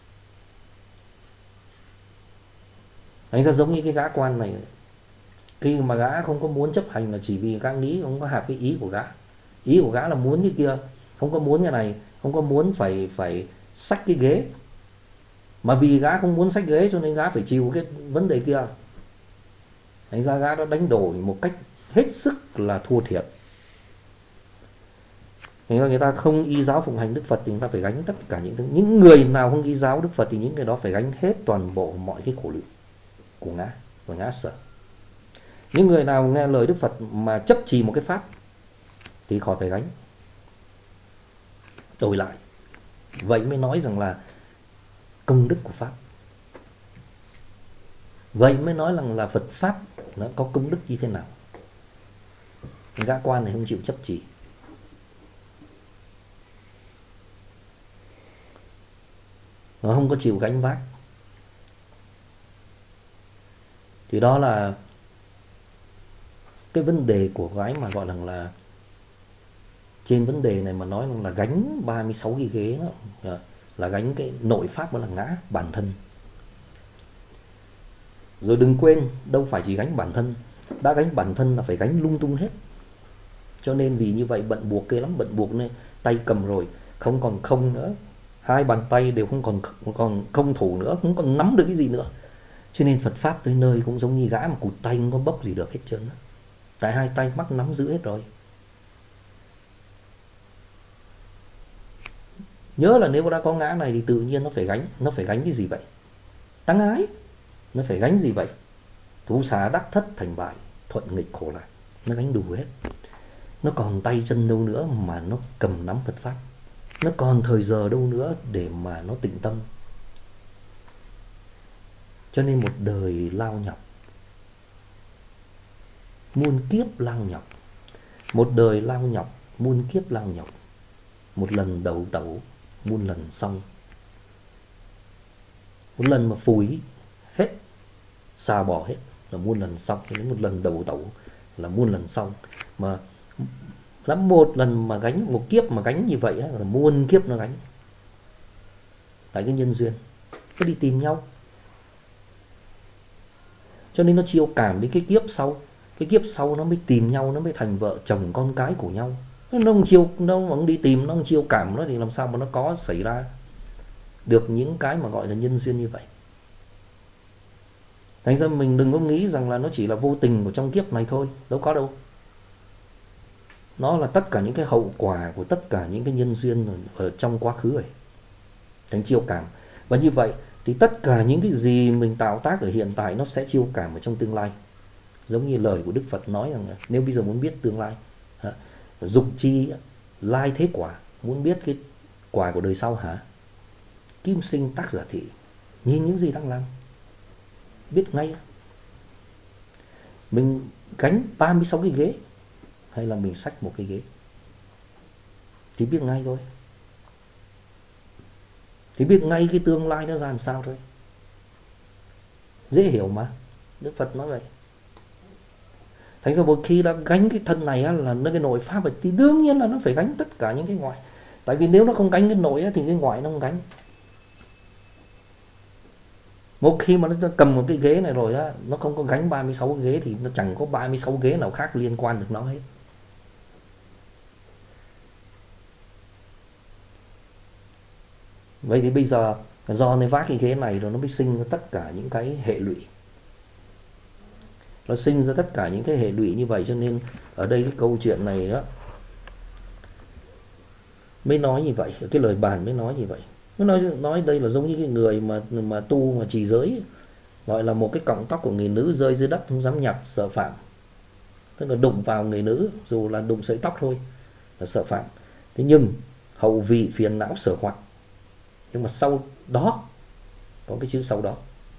Thành ra giống như cái gã quan này, khi mà gã không có muốn chấp hành là chỉ vì gã nghĩ không có hợp cái ý của gã. Ý của gã là muốn cái kia, không có muốn cái này, không có muốn phải phải xách cái ghế. Mà vì gã không muốn xách ghế cho nên gã phải chịu cái vấn đề kia. Thành ra gã đã đánh đổi một cách hết sức là thua thiệt. Thành ra người ta không y giáo phụng hành Đức Phật thì người ta phải gánh tất cả những thứ. Những người nào không y giáo Đức Phật thì những người đó phải gánh hết toàn bộ mọi cái khổ lụy của ngã và ngã sở. Những người nào nghe lời Đức Phật mà chấp trì một cái pháp thì khỏi phải gánh. Đổi lại, vậy mới nói rằng là công đức của pháp. Vậy mới nói rằng là Phật pháp nó có công đức như thế nào. Gã quan này không chịu chấp trì, nó không có chịu gánh vác, thì đó là cái vấn đề của gái mà gọi là là trên vấn đề này mà nói là gánh ba mươi sáu cái ghế đó, là gánh cái nội pháp đó là ngã bản thân. Rồi đừng quên, đâu phải chỉ gánh bản thân, đã gánh bản thân là phải gánh lung tung hết. Cho nên vì như vậy bận buộc ghê lắm, bận buộc nên tay cầm rồi không còn không nữa, hai bàn tay đều không còn không còn không thủ nữa, không còn nắm được cái gì nữa. Cho nên Phật pháp tới nơi cũng giống như gã mà cụt tay không có bốc gì được hết trơn á. Tại hai tay mắc nắm giữ hết rồi. Nhớ là nếu đã có ngã này thì tự nhiên nó phải gánh, nó phải gánh cái gì vậy? Tăng ái, nó phải gánh gì vậy? Thú xá đắc thất thành bại, thuận nghịch khổ lạc, nó gánh đủ hết. Nó còn tay chân đâu nữa mà nó cầm nắm Phật pháp. Nó còn thời giờ đâu nữa để mà nó tĩnh tâm. Cho nên một đời lao nhọc, muôn kiếp lao nhọc. Một đời lao nhọc, muôn kiếp lao nhọc. Một lần đầu tẩu, muôn lần xong. Một lần mà phủi hết, xà bỏ hết là muôn lần xong. Đến một lần đầu tẩu là muôn lần xong. Mà lắm một lần mà gánh, một kiếp mà gánh như vậy là muôn kiếp nó gánh. Tại cái nhân duyên nó đi tìm nhau, cho nên nó chiêu cảm đến cái kiếp sau. Cái kiếp sau nó mới tìm nhau, nó mới thành vợ chồng con cái của nhau. Nó không chiêu, nó không đi tìm, nó không chiêu cảm nó thì làm sao mà nó có xảy ra. được những cái mà gọi là nhân duyên như vậy. Thành ra mình đừng có nghĩ rằng là nó chỉ là vô tình của trong kiếp này thôi, đâu có đâu. Nó là tất cả những cái hậu quả của tất cả những cái nhân duyên ở trong quá khứ này, thành chiêu cảm. Và như vậy thì tất cả những cái gì mình tạo tác ở hiện tại nó sẽ chiêu cảm ở trong tương lai. Giống như lời của Đức Phật nói rằng là nếu bây giờ muốn biết tương lai, dục chi lai thế quả, muốn biết cái quả của đời sau hả? Kim sinh tác giả thị, nhìn những gì đang làm, biết ngay. Mình gánh ba mươi sáu cái ghế hay là mình xách một cái ghế thì biết ngay thôi. Thì biết ngay cái tương lai nó ra làm sao thôi. Dễ hiểu mà. Đức Phật nói vậy. Thành ra một khi đã gánh cái thân này á, là nó cái nội pháp, thì đương nhiên là nó phải gánh tất cả những cái ngoại. Tại vì nếu nó không gánh cái nội á, thì cái ngoại nó không gánh. Một khi mà nó cầm một cái ghế này rồi á, nó không có gánh ba mươi sáu ghế thì nó chẳng có ba mươi sáu ghế nào khác liên quan được nó hết. Vậy thì bây giờ do nó vác cái ghế này rồi nó mới sinh ra tất cả những cái hệ lụy. Nó sinh ra tất cả những cái hệ lụy như vậy, cho nên ở đây cái câu chuyện này á mới nói như vậy, cái lời bàn mới nói như vậy. Nó nói nói đây là giống như cái người mà mà tu mà trì giới, gọi là một cái cọng tóc của người nữ rơi dưới đất không dám nhặt, sợ phạm. Tức là đụng vào người nữ dù là đụng sợi tóc thôi là sợ phạm. Thế nhưng hậu vị phiền não sở hoặc, nhưng mà sau đó có cái chữ sau đó,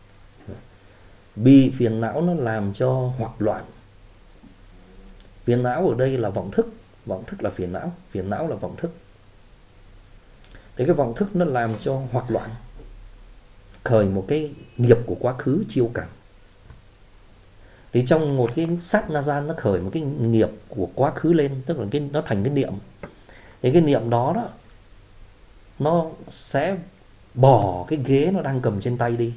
bị phiền não nó làm cho hoặc loạn. Phiền não ở đây là vọng thức, vọng thức là phiền não, phiền não là vọng thức. Thế cái vọng thức nó làm cho hoặc loạn, khởi một cái nghiệp của quá khứ chiêu cảm. Thì trong một cái sát na gian nó khởi một cái nghiệp của quá khứ lên, tức là cái nó thành cái niệm. Thì cái niệm đó đó nó sẽ bỏ cái ghế nó đang cầm trên tay đi,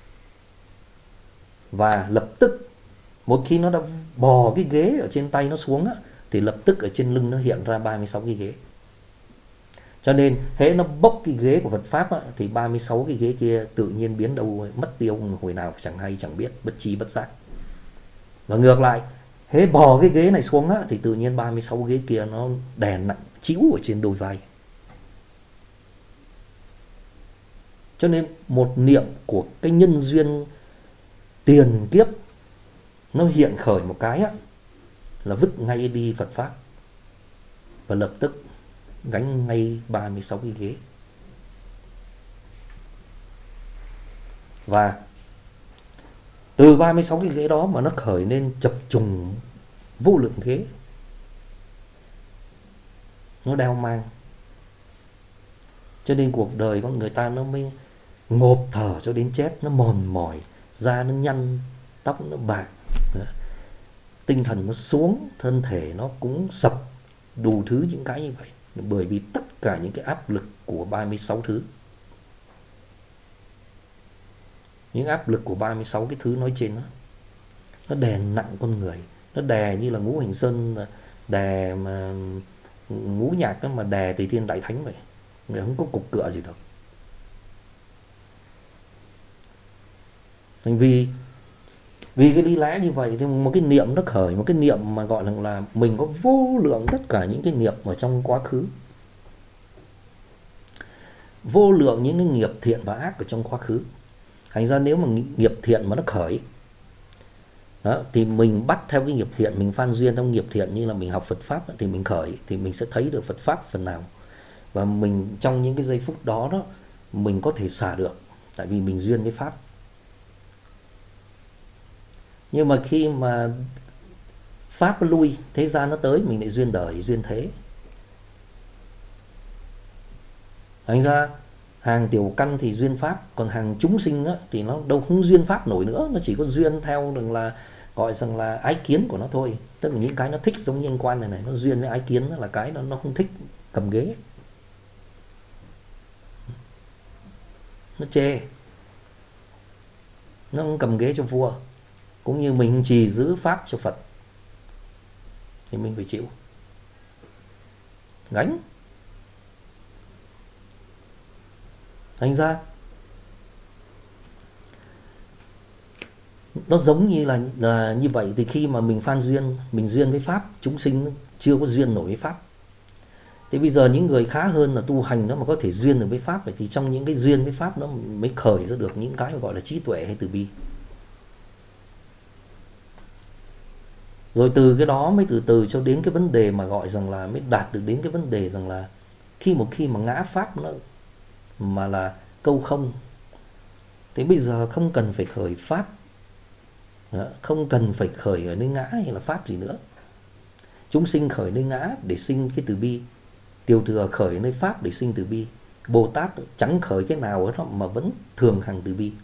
và lập tức một khi nó đã bỏ cái ghế ở trên tay nó xuống á, thì lập tức ở trên lưng nó hiện ra ba mươi sáu cái ghế. Cho nên hễ nó bốc cái ghế của Phật Pháp á, thì ba mươi sáu cái ghế kia tự nhiên biến đâu mất tiêu hồi nào chẳng hay chẳng biết, bất chi bất giác. Và ngược lại, hễ bỏ cái ghế này xuống á, thì tự nhiên ba mươi sáu ghế kia nó đè nặng chịu ở trên đôi vai. Cho nên một niệm của cái nhân duyên tiền kiếp nó hiện khởi một cái á, là vứt ngay đi Phật Pháp và lập tức gánh ngay ba mươi sáu cái ghế. Và từ ba mươi sáu cái ghế đó mà nó khởi lên chập trùng vô lượng ghế nó đeo mang. Cho nên cuộc đời con người ta nó mới ngộp thở cho đến chết, nó mòn mỏi, da nó nhăn, tóc nó bạc, tinh thần nó xuống, thân thể nó cũng sập, đủ thứ những cái như vậy. Bởi vì tất cả những cái áp lực của ba mươi sáu thứ, những áp lực của ba mươi sáu cái thứ nói trên đó, nó đè nặng con người. Nó đè như là ngũ hành sơn đè mà ngũ nhạc đó, mà đè Tỳ Thiên Đại Thánh vậy. Người không có cục cựa gì đâu. Thành vì vì cái lý lẽ như vậy thì một cái niệm nó khởi, một cái niệm mà gọi là là mình có vô lượng tất cả những cái nghiệp ở trong quá khứ, vô lượng những cái nghiệp thiện và ác ở trong quá khứ. Thành ra nếu mà nghiệp thiện mà nó khởi đó, thì mình bắt theo cái nghiệp thiện, mình phan duyên theo nghiệp thiện, như là mình học Phật Pháp thì mình khởi, thì mình sẽ thấy được Phật Pháp phần nào. Và mình trong những cái giây phút đó đó mình có thể xả được, tại vì mình duyên với Pháp. Nhưng mà khi mà Pháp nó lui, thế gian nó tới, mình lại duyên đời, duyên thế. Thành ra hàng tiểu căn thì duyên Pháp, còn hàng chúng sinh á, thì nó đâu không duyên Pháp nổi nữa. Nó chỉ có duyên theo rằng là gọi rằng là ái kiến của nó thôi. Tức là những cái nó thích, giống như anh Quan này này, nó duyên với ái kiến là cái nó, nó không thích cầm ghế, nó chê, nó không cầm ghế cho vua. Cũng như mình trì giữ Pháp cho Phật thì mình phải chịu gánh. Thành ra nó giống như là, là như vậy. Thì khi mà mình phan duyên, mình duyên với pháp, chúng sinh chưa có duyên nổi với pháp. Thế bây giờ những người khá hơn là tu hành nó mà có thể duyên được với pháp, vậy thì trong những cái duyên với pháp nó mới khởi ra được những cái gọi là trí tuệ hay từ bi. Rồi từ cái đó mới từ từ cho đến cái vấn đề mà gọi rằng là mới đạt được đến cái vấn đề rằng là khi một khi mà ngã pháp nó mà là câu không, thế bây giờ không cần phải khởi pháp, không cần phải khởi ở nơi ngã hay là pháp gì nữa. Chúng sinh khởi nơi ngã để sinh cái từ bi, Tiểu thừa khởi nơi pháp để sinh từ bi, Bồ Tát chẳng khởi cái nào đó mà vẫn thường hằng từ bi,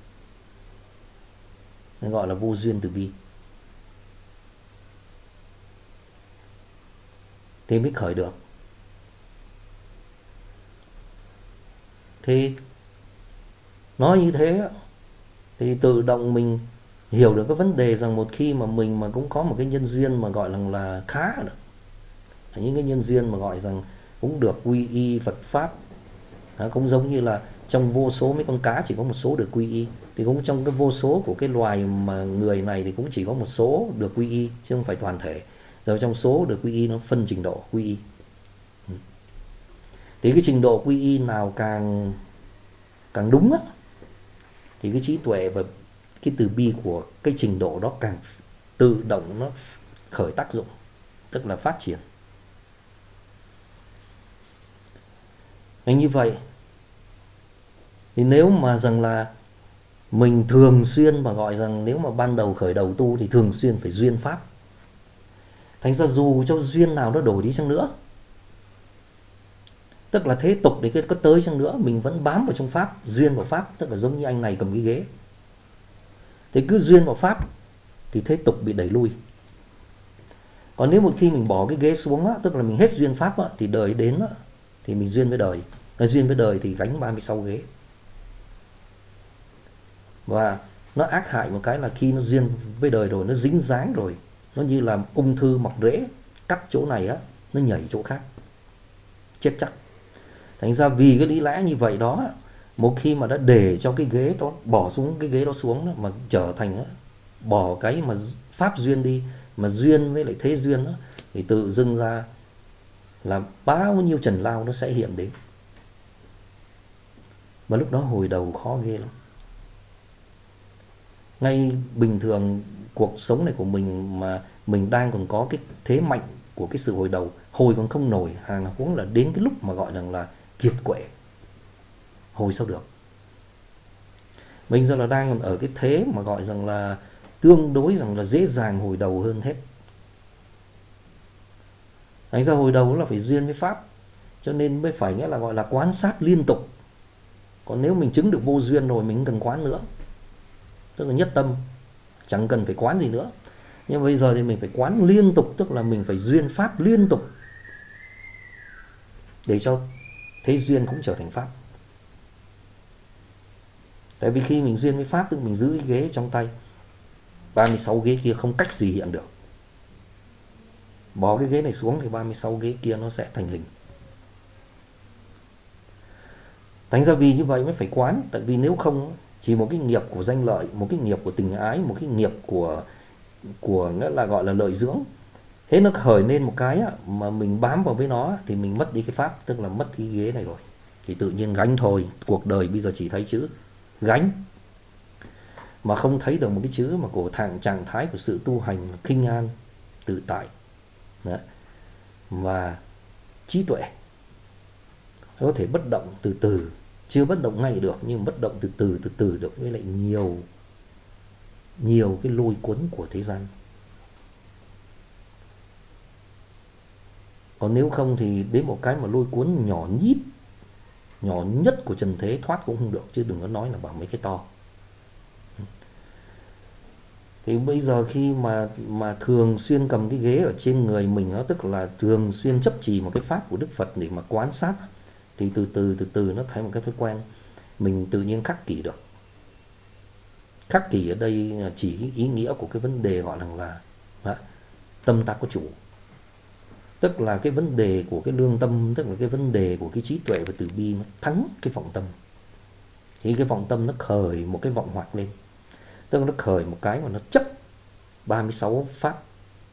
nên gọi là vô duyên từ bi. Thế mới khởi được. Thì nói như thế thì tự động mình hiểu được cái vấn đề rằng một khi mà mình mà cũng có một cái nhân duyên mà gọi là, là khá được, những cái nhân duyên mà gọi rằng cũng được quy y Phật Pháp. Đó, cũng giống như là trong vô số mấy con cá chỉ có một số được quy y, thì cũng trong cái vô số của cái loài mà người này thì cũng chỉ có một số được quy y chứ không phải toàn thể. Rồi trong số được quy y nó phân trình độ quy y. Thì cái trình độ quy y nào càng càng đúng á, thì cái trí tuệ và cái từ bi của cái trình độ đó càng tự động nó khởi tác dụng, tức là phát triển. Nên như vậy thì nếu mà rằng là mình thường xuyên mà gọi rằng nếu mà ban đầu khởi đầu tu thì thường xuyên phải duyên pháp. Thành ra dù cho duyên nào nó đổi đi chăng nữa, tức là thế tục để có tới chăng nữa, mình vẫn bám vào trong pháp, duyên vào pháp. Tức là giống như anh này cầm cái ghế, thì cứ duyên vào pháp thì thế tục bị đẩy lui. Còn nếu một khi mình bỏ cái ghế xuống á, tức là mình hết duyên pháp á, thì đời đến á, thì mình duyên với đời. Và duyên với đời thì gánh ba mươi sáu ghế. Và nó ác hại một cái là khi nó duyên với đời rồi, nó dính dáng rồi, nó như là ung thư mọc rễ, cắt chỗ này á, nó nhảy chỗ khác, chết chắc. Thành ra vì cái lý lẽ như vậy đó, một khi mà đã để cho cái ghế đó, bỏ xuống cái ghế đó xuống đó, mà trở thành đó, bỏ cái mà pháp duyên đi, mà duyên với lại thế duyên đó, thì tự dưng ra là bao nhiêu trần lao nó sẽ hiện đến. Mà lúc đó hồi đầu khó ghê lắm. Ngay bình thường cuộc sống này của mình mà mình đang còn có cái thế mạnh của cái sự hồi đầu, hồi còn không nổi, hàng huống là đến cái lúc mà gọi rằng là kiệt quệ, hồi sao được. Bây giờ là đang ở cái thế mà gọi rằng là tương đối rằng là dễ dàng hồi đầu hơn hết. Thành ra hồi đầu là phải duyên với pháp, cho nên mới phải nghĩa là gọi là quán sát liên tục. Còn nếu mình chứng được vô duyên rồi mình không cần quán nữa, tức là nhất tâm, chẳng cần phải quán gì nữa. Nhưng bây giờ thì mình phải quán liên tục, tức là mình phải duyên pháp liên tục để cho thế duyên cũng trở thành pháp. Tại vì khi mình duyên với pháp, tức mình giữ cái ghế trong tay, ba mươi sáu ghế kia không cách gì hiện được. Bỏ cái ghế này xuống thì ba mươi sáu ghế kia nó sẽ thành hình. Thành ra vì như vậy mới phải quán. Tại vì nếu không, chỉ một cái nghiệp của danh lợi, một cái nghiệp của tình ái, một cái nghiệp của của nghĩa là gọi là lợi dưỡng, thế nó khởi lên một cái á, mà mình bám vào với nó thì mình mất đi cái pháp, tức là mất cái ghế này rồi, thì tự nhiên gánh thôi. Cuộc đời bây giờ chỉ thấy chữ gánh, mà không thấy được một cái chữ mà của thẳng trạng thái của sự tu hành khinh an, tự tại. Đấy. Và trí tuệ có thể bất động từ từ, chưa bất động ngay được, nhưng bất động từ từ từ từ được với lại nhiều nhiều cái lôi cuốn của thế gian. Còn nếu không thì đến một cái mà lôi cuốn nhỏ nhít, nhỏ nhất của trần thế thoát cũng không được, chứ đừng có nói là bảo mấy cái to. Thì bây giờ khi mà mà thường xuyên cầm cái ghế ở trên người mình đó, tức là thường xuyên chấp trì một cái pháp của Đức Phật để mà quan sát, thì từ từ từ từ nó thành một cái thói quen, mình tự nhiên khắc kỷ được. Khắc kỷ ở đây chỉ ý nghĩa của cái vấn đề gọi là là đó, tâm ta có chủ, tức là cái vấn đề của cái lương tâm, tức là cái vấn đề của cái trí tuệ và từ bi nó thắng cái vọng tâm. Thì cái vọng tâm nó khởi một cái vọng hoạt lên, tức là nó khởi một cái mà nó chấp ba mươi sáu pháp,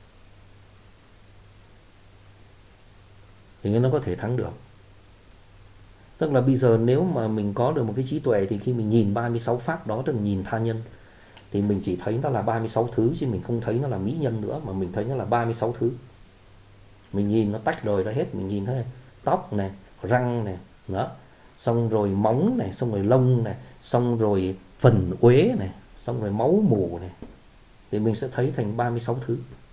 thì nó có thể thắng được. Tức là bây giờ nếu mà mình có được một cái trí tuệ, thì khi mình nhìn ba mươi sáu pháp đó, tức là nhìn tha nhân, thì mình chỉ thấy nó là ba mươi sáu thứ, chứ mình không thấy nó là mỹ nhân nữa, mà mình thấy nó là ba mươi sáu thứ. Mình nhìn nó tách rời ra hết, mình nhìn thấy tóc này, răng này, đó, xong rồi móng này, xong rồi lông này, xong rồi phần uế này, xong rồi máu mủ này, thì mình sẽ thấy thành ba mươi sáu thứ.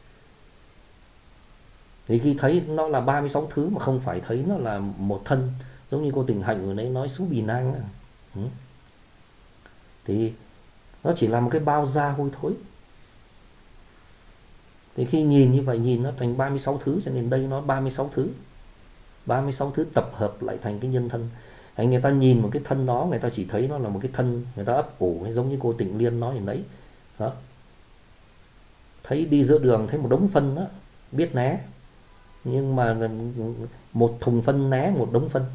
Thì khi thấy nó là ba mươi sáu thứ mà không phải thấy nó là một thân, giống như cô Tình Hạnh vừa nãy nói Sú Bì Nang á, ừ, thì nó chỉ là một cái bao da hôi thối. Thì khi nhìn như vậy, nhìn nó thành ba mươi sáu thứ, cho nên đây nó ba mươi sáu thứ. ba mươi sáu thứ tập hợp lại thành cái nhân thân. Hay người ta nhìn một cái thân đó, người ta chỉ thấy nó là một cái thân, người ta ấp ủ, hay giống như cô Tịnh Liên nói hồi nãy đó, thấy đi giữa đường thấy một đống phân đó, biết né, nhưng mà một thùng phân né một đống phân,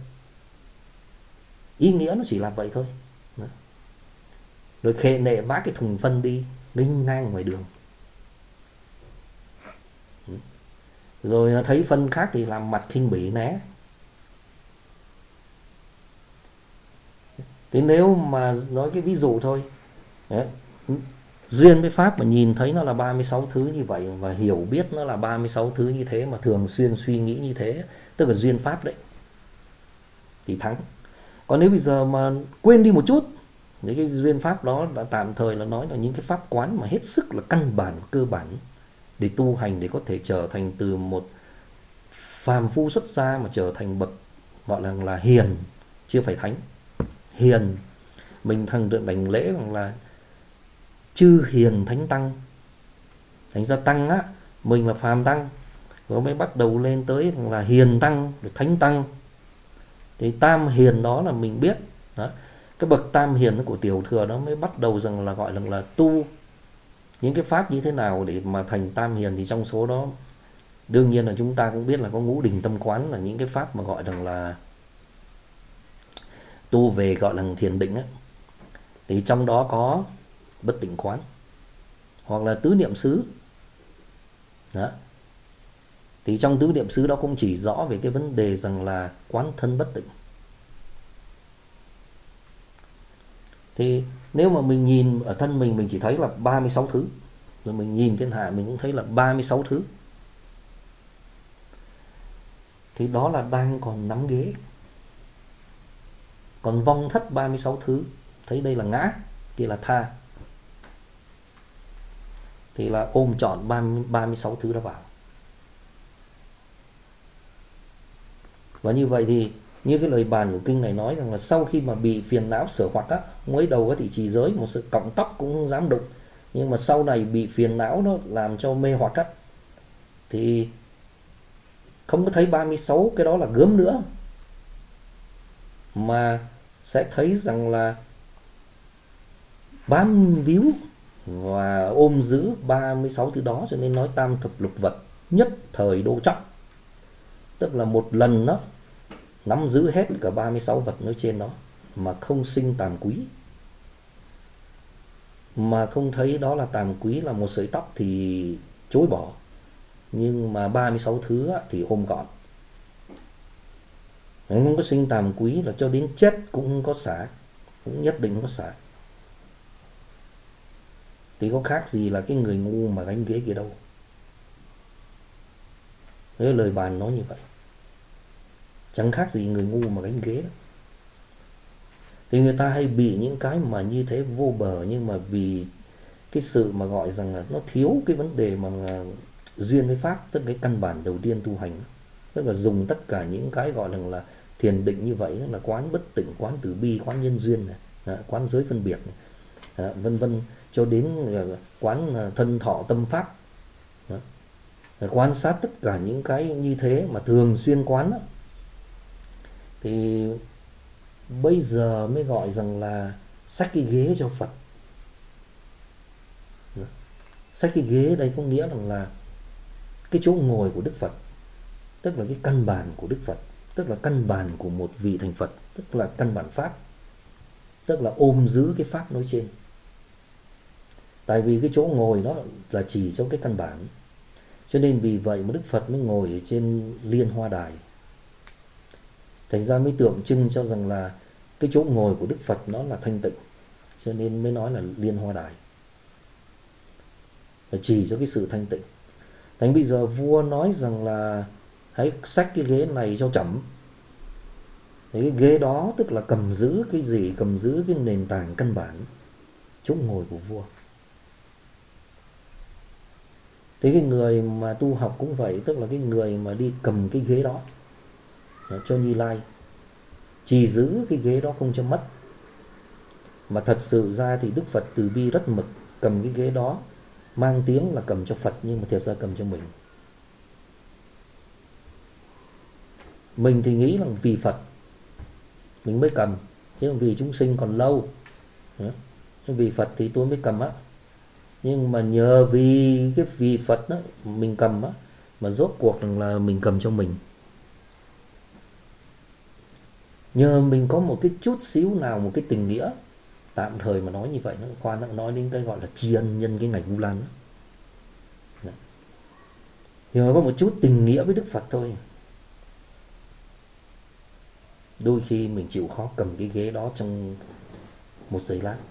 ý nghĩa nó chỉ là vậy thôi đó. Rồi khệ nệ vác cái thùng phân đi nghênh ngang ngoài đường, rồi thấy phân khác thì làm mặt khinh bỉ né. Thế nếu mà nói cái ví dụ thôi đấy, duyên với pháp mà nhìn thấy nó là ba mươi sáu thứ như vậy, và hiểu biết nó là ba mươi sáu thứ như thế, mà thường xuyên suy nghĩ như thế, tức là duyên pháp đấy, thì thắng. Còn nếu bây giờ mà quên đi một chút, những cái duyên pháp đó đã tạm thời là nói là những cái pháp quán mà hết sức là căn bản, cơ bản để tu hành, để có thể trở thành từ một phàm phu xuất gia mà trở thành bậc gọi là là hiền, chưa phải thánh, hiền. Mình thường được đảnh lễ rằng là chư hiền thánh tăng. Thành ra tăng á, mình là phàm tăng, rồi mới bắt đầu lên tới là hiền tăng, được thánh tăng. Thì tam hiền đó là mình biết đó, cái bậc tam hiền của tiểu thừa đó mới bắt đầu rằng là gọi là, là tu những cái pháp như thế nào để mà thành tam hiền. Thì trong số đó đương nhiên là chúng ta cũng biết là có ngũ đình tâm quán, là những cái pháp mà gọi rằng là tu về gọi là thiền định á. Thì trong đó có bất tịnh quán, hoặc là tứ niệm xứ đó. Thì trong tứ niệm xứ đó cũng chỉ rõ về cái vấn đề rằng là quán thân bất tịnh. Thì nếu mà mình nhìn ở thân mình, mình chỉ thấy là ba mươi sáu thứ, rồi mình nhìn thiên hạ mình cũng thấy là ba mươi sáu thứ, thì đó là đang còn nắm ghế. Còn vong thất ba mươi sáu thứ, thấy đây là ngã, kia là tha, thì là ôm trọn ba mươi sáu thứ đó vào. Và như vậy thì như cái lời bàn của kinh này nói rằng là sau khi mà bị phiền não sở hoặc á, mới đầu á thì trì giới một sự cọng tóc cũng không dám đụng, nhưng mà sau này bị phiền não nó làm cho mê hoặc á, thì không có thấy ba mươi sáu cái đó là gớm nữa, mà sẽ thấy rằng là bám víu và ôm giữ ba mươi sáu thứ đó. Cho nên nói tam thập lục vật nhất thời đô trọng, tức là một lần đó nắm giữ hết cả ba mươi sáu vật nói trên đó, mà không sinh tàm quý, mà không thấy đó là tàm quý là một sợi tóc thì chối bỏ, nhưng mà ba mươi sáu thứ thì ôm gọn. Không có sinh tàm quý là cho đến chết cũng không có xả, cũng nhất định không có xả. Thì có khác gì là cái người ngu mà gánh ghế kia đâu. Đấy, lời bàn nói như vậy, chẳng khác gì người ngu mà gánh ghế đó. Thì người ta hay bị những cái mà như thế vô bờ, nhưng mà vì cái sự mà gọi rằng là nó thiếu cái vấn đề mà duyên với pháp, tức cái căn bản đầu tiên tu hành, tức là dùng tất cả những cái gọi rằng là thiền định như vậy, là quán bất tịnh, quán từ bi, quán nhân duyên này, quán giới phân biệt này, vân vân, cho đến quán thân thọ tâm pháp đó. Quan sát tất cả những cái như thế mà thường xuyên quán đó, thì bây giờ mới gọi rằng là xách cái ghế cho Phật. Xách cái ghế đây có nghĩa rằng là cái chỗ ngồi của Đức Phật, tức là cái căn bản của Đức Phật, tức là căn bản của một vị thành Phật, tức là căn bản pháp, tức là ôm giữ cái pháp nói trên. Tại vì cái chỗ ngồi đó là chỉ trong cái căn bản, cho nên vì vậy mà Đức Phật mới ngồi ở trên Liên Hoa Đài. Thành ra mới tượng trưng cho rằng là cái chỗ ngồi của Đức Phật nó là thanh tịnh, cho nên mới nói là Liên Hoa Đài, là chỉ cho cái sự thanh tịnh. Thành bây giờ vua nói rằng là hãy xách cái ghế này cho chậm. Thế cái ghế đó tức là cầm giữ cái gì? Cầm giữ cái nền tảng căn bản, chỗ ngồi của vua. Thế cái người mà tu học cũng vậy, tức là cái người mà đi cầm cái ghế đó cho Như Lai, chỉ giữ cái ghế đó không cho mất. Mà thật sự ra thì Đức Phật từ bi rất mực, cầm cái ghế đó mang tiếng là cầm cho Phật, nhưng mà thật ra cầm cho mình. Mình thì nghĩ là vì Phật mình mới cầm, chứ không vì chúng sinh còn lâu. Vì Phật thì tôi mới cầm á. Nhưng mà nhờ vì cái vì Phật đó mình cầm á, mà rốt cuộc là mình cầm cho mình. Nhờ mình có một cái chút xíu nào, một cái tình nghĩa, tạm thời mà nói như vậy, nó khoa nó nói đến cái gọi là tri ân nhân cái ngày Vu Lan đó. Đó. Nhờ có một chút tình nghĩa với Đức Phật thôi, đôi khi mình chịu khó cầm cái ghế đó trong một giây lát,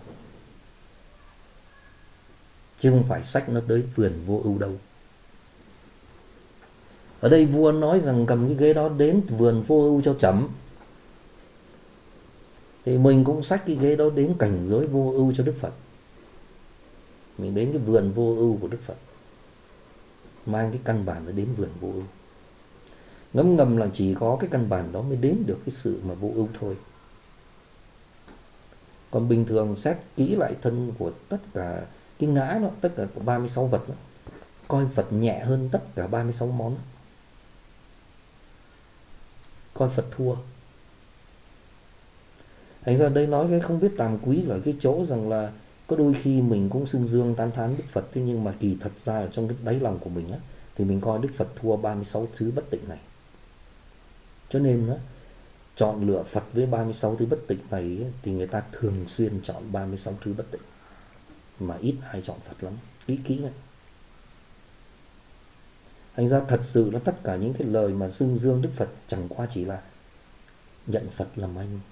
chứ không phải xách nó tới vườn vô ưu đâu. Ở đây vua nói rằng cầm cái ghế đó đến vườn vô ưu cho chậm, thì mình cũng xách cái ghế đó đến cảnh giới vô ưu cho Đức Phật. Mình đến cái vườn vô ưu của Đức Phật, mang cái căn bản đó đến vườn vô ưu. Ngấm ngầm là chỉ có cái căn bản đó mới đến được cái sự mà vô ưu thôi. Còn bình thường xét kỹ lại thân của tất cả cái ngã đó, tất cả ba mươi sáu vật đó, coi Phật nhẹ hơn tất cả ba mươi sáu món, coi Phật thua. Thành ra đây nói cái không biết tàm quý là cái chỗ rằng là có đôi khi mình cũng xưng dương tán thán Đức Phật, thế nhưng mà kỳ thật ra ở trong cái đáy lòng của mình á, thì mình coi Đức Phật thua ba mươi sáu thứ bất tịnh này. Cho nên á, chọn lựa Phật với ba mươi sáu thứ bất tịnh này á, thì người ta thường xuyên chọn ba mươi sáu thứ bất tịnh, mà ít ai chọn Phật lắm. Nghĩ kỹ này. Thành ra thật sự là tất cả những cái lời mà xưng dương Đức Phật chẳng qua chỉ là nhận Phật làm anh,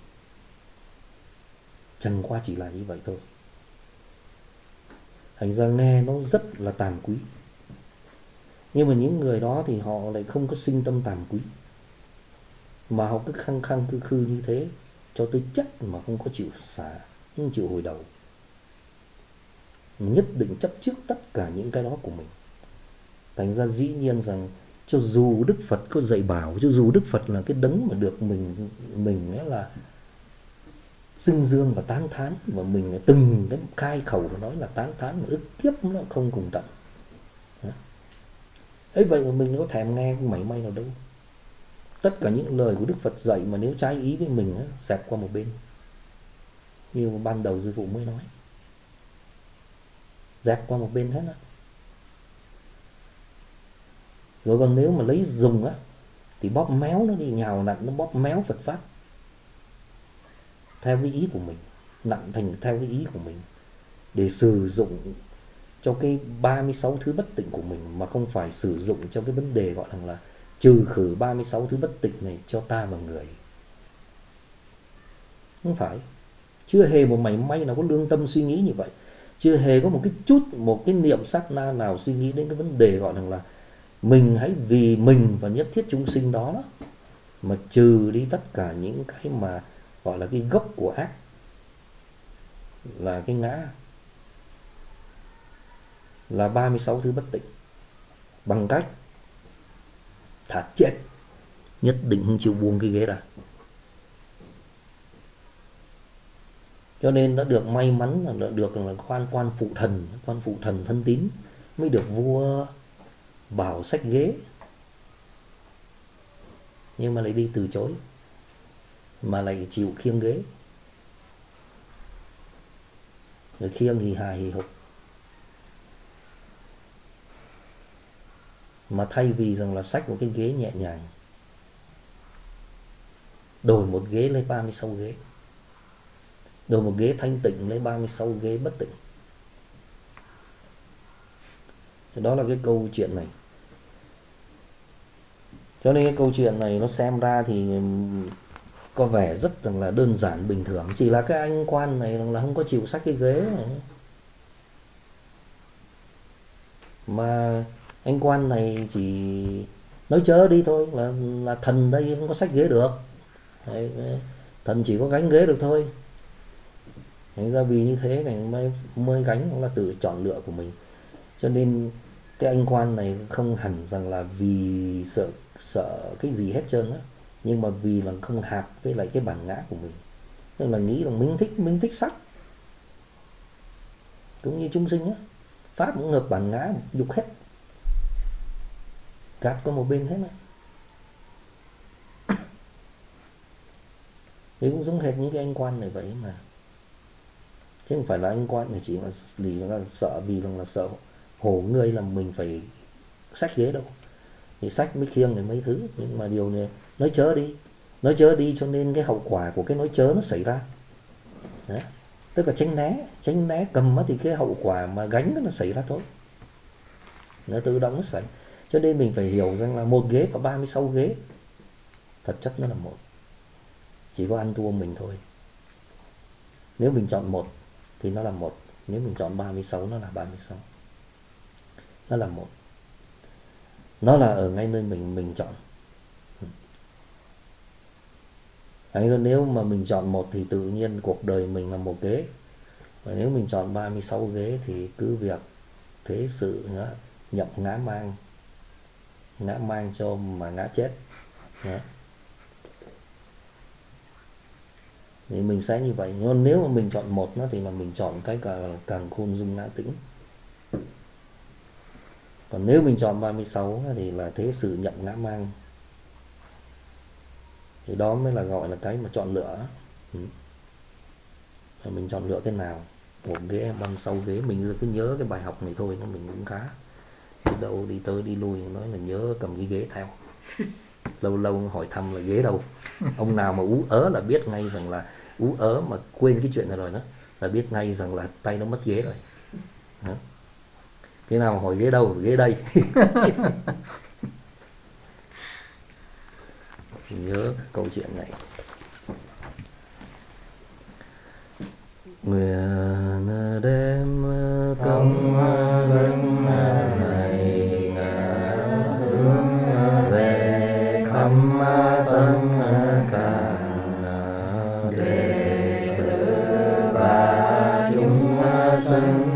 chẳng qua chỉ là như vậy thôi. Thành ra nghe nó rất là tàm quý, nhưng mà những người đó thì họ lại không có sinh tâm tàm quý, mà họ cứ khăng khăng khư khư như thế cho tới chết mà không có chịu xả, không chịu hồi đầu, nhất định chấp trước tất cả những cái đó của mình. Thành ra dĩ nhiên rằng cho dù Đức Phật có dạy bảo, cho dù Đức Phật là cái đấng mà được mình mình ấy là xưng dương và tán thán, và mình từng cái khai khẩu và nói là tán thán, mà ức kiếp nó không cùng tận. Ấy vậy mà mình có thèm nghe mảy may nào đâu. Tất cả những lời của Đức Phật dạy mà nếu trái ý với mình á, dẹp qua một bên, như ban đầu sư phụ mới nói, dẹp qua một bên hết á. Rồi còn nếu mà lấy dùng á, thì bóp méo nó đi, nhào nặn nó bóp méo Phật Pháp theo cái ý của mình, nặn thành theo cái ý của mình, để sử dụng cho cái ba mươi sáu thứ bất tịnh của mình, mà không phải sử dụng cho cái vấn đề gọi là trừ khử ba mươi sáu thứ bất tịnh này cho ta và người. Không phải. Chưa hề một mảy may nào có lương tâm suy nghĩ như vậy. Chưa hề có một cái chút, một cái niệm sát na nào suy nghĩ đến cái vấn đề gọi là mình hãy vì mình và nhất thiết chúng sinh đó, đó mà trừ đi tất cả những cái mà gọi là cái gốc của ác, là cái ngã, là ba mươi sáu thứ bất tịnh, bằng cách thà chết, nhất định không chịu buông cái ghế ra. Cho nên đã được may mắn là đã được là quan quan phụ thần, quan phụ thần thân tín mới được vua bảo xách ghế, nhưng mà lại đi từ chối, mà lại chịu khiêng ghế. Người khiêng hì hà hì hục, mà thay vì rằng là xách một cái ghế nhẹ nhàng, đổi một ghế lấy ba mươi sáu ghế. Rồi một ghế thanh tịnh lấy ba mươi sáu ghế bất tịnh. Thì đó là cái câu chuyện này. Cho nên cái câu chuyện này nó xem ra thì có vẻ rất là đơn giản bình thường. Chỉ là cái anh quan này là không có chịu xách cái ghế này. Mà anh quan này chỉ nói chớ đi thôi, là là thần đây không có xách ghế được. Đấy, thần chỉ có gánh ghế được thôi. Thành ra vì như thế này mới, mới gánh, cũng là tự chọn lựa của mình. Cho nên cái anh quan này không hẳn rằng là vì sợ sợ cái gì hết trơn á, nhưng mà vì là không hợp với lại cái bản ngã của mình. Tức là nghĩ là mình thích mình thích sắc, cũng như chúng sinh á, pháp cũng ngược bản ngã dục hết, gạt qua một bên hết á. Thì cũng giống hệt như cái anh quan này vậy mà, chứ không phải là anh quan này chỉ là vì là sợ, vì là, là sợ hổ ngươi là mình phải xách ghế đâu, thì xách mới khiêng này mấy thứ. Nhưng mà điều này nói chớ đi, nói chớ đi cho nên cái hậu quả của cái nói chớ nó xảy ra. Đấy. Tức là tránh né, tránh né cầm thì cái hậu quả mà gánh nó xảy ra thôi, nó tự động nó xảy. Cho nên mình phải hiểu rằng là một ghế và ba mươi sáu ghế thật chất nó là một, chỉ có ăn thua mình thôi. Nếu mình chọn một thì nó là một, nếu mình chọn ba mươi sáu nó là ba mươi sáu, nó là một, nó là ở ngay nơi mình mình chọn. Thành ra nếu mà mình chọn một thì tự nhiên cuộc đời mình là một ghế, và nếu mình chọn ba mươi sáu ghế thì cứ việc thế sự nữa, nhập ngã mang, ngã mang cho mà ngã chết. Đó. Thì mình sẽ như vậy. Nhưng nếu mà mình chọn một nó thì là mình chọn cái càng, càng khôn dung ngã tĩnh. Còn nếu mình chọn ba mươi sáu thì là thế sự nhập ngã mang. Thì đó mới là gọi là cái mà chọn lựa. Ừ. Mình chọn lựa cái nào, một ghế ba mươi sáu ghế. Mình cứ nhớ cái bài học này thôi nó mình cũng khá. Đi đâu đi tới đi lui nói là nhớ cầm cái ghế theo. Lâu lâu hỏi thăm là ghế đâu. Ông nào mà ú ớ là biết ngay rằng là ú ớ mà quên cái chuyện này rồi đó, là biết ngay rằng là tay nó mất ghế rồi. Đó. Cái nào mà hỏi ghế đâu, ghế đây. Nhớ câu chuyện này. Nguyện đêm công đức này hướng về khắp tất cả đệ tử và chúng sinh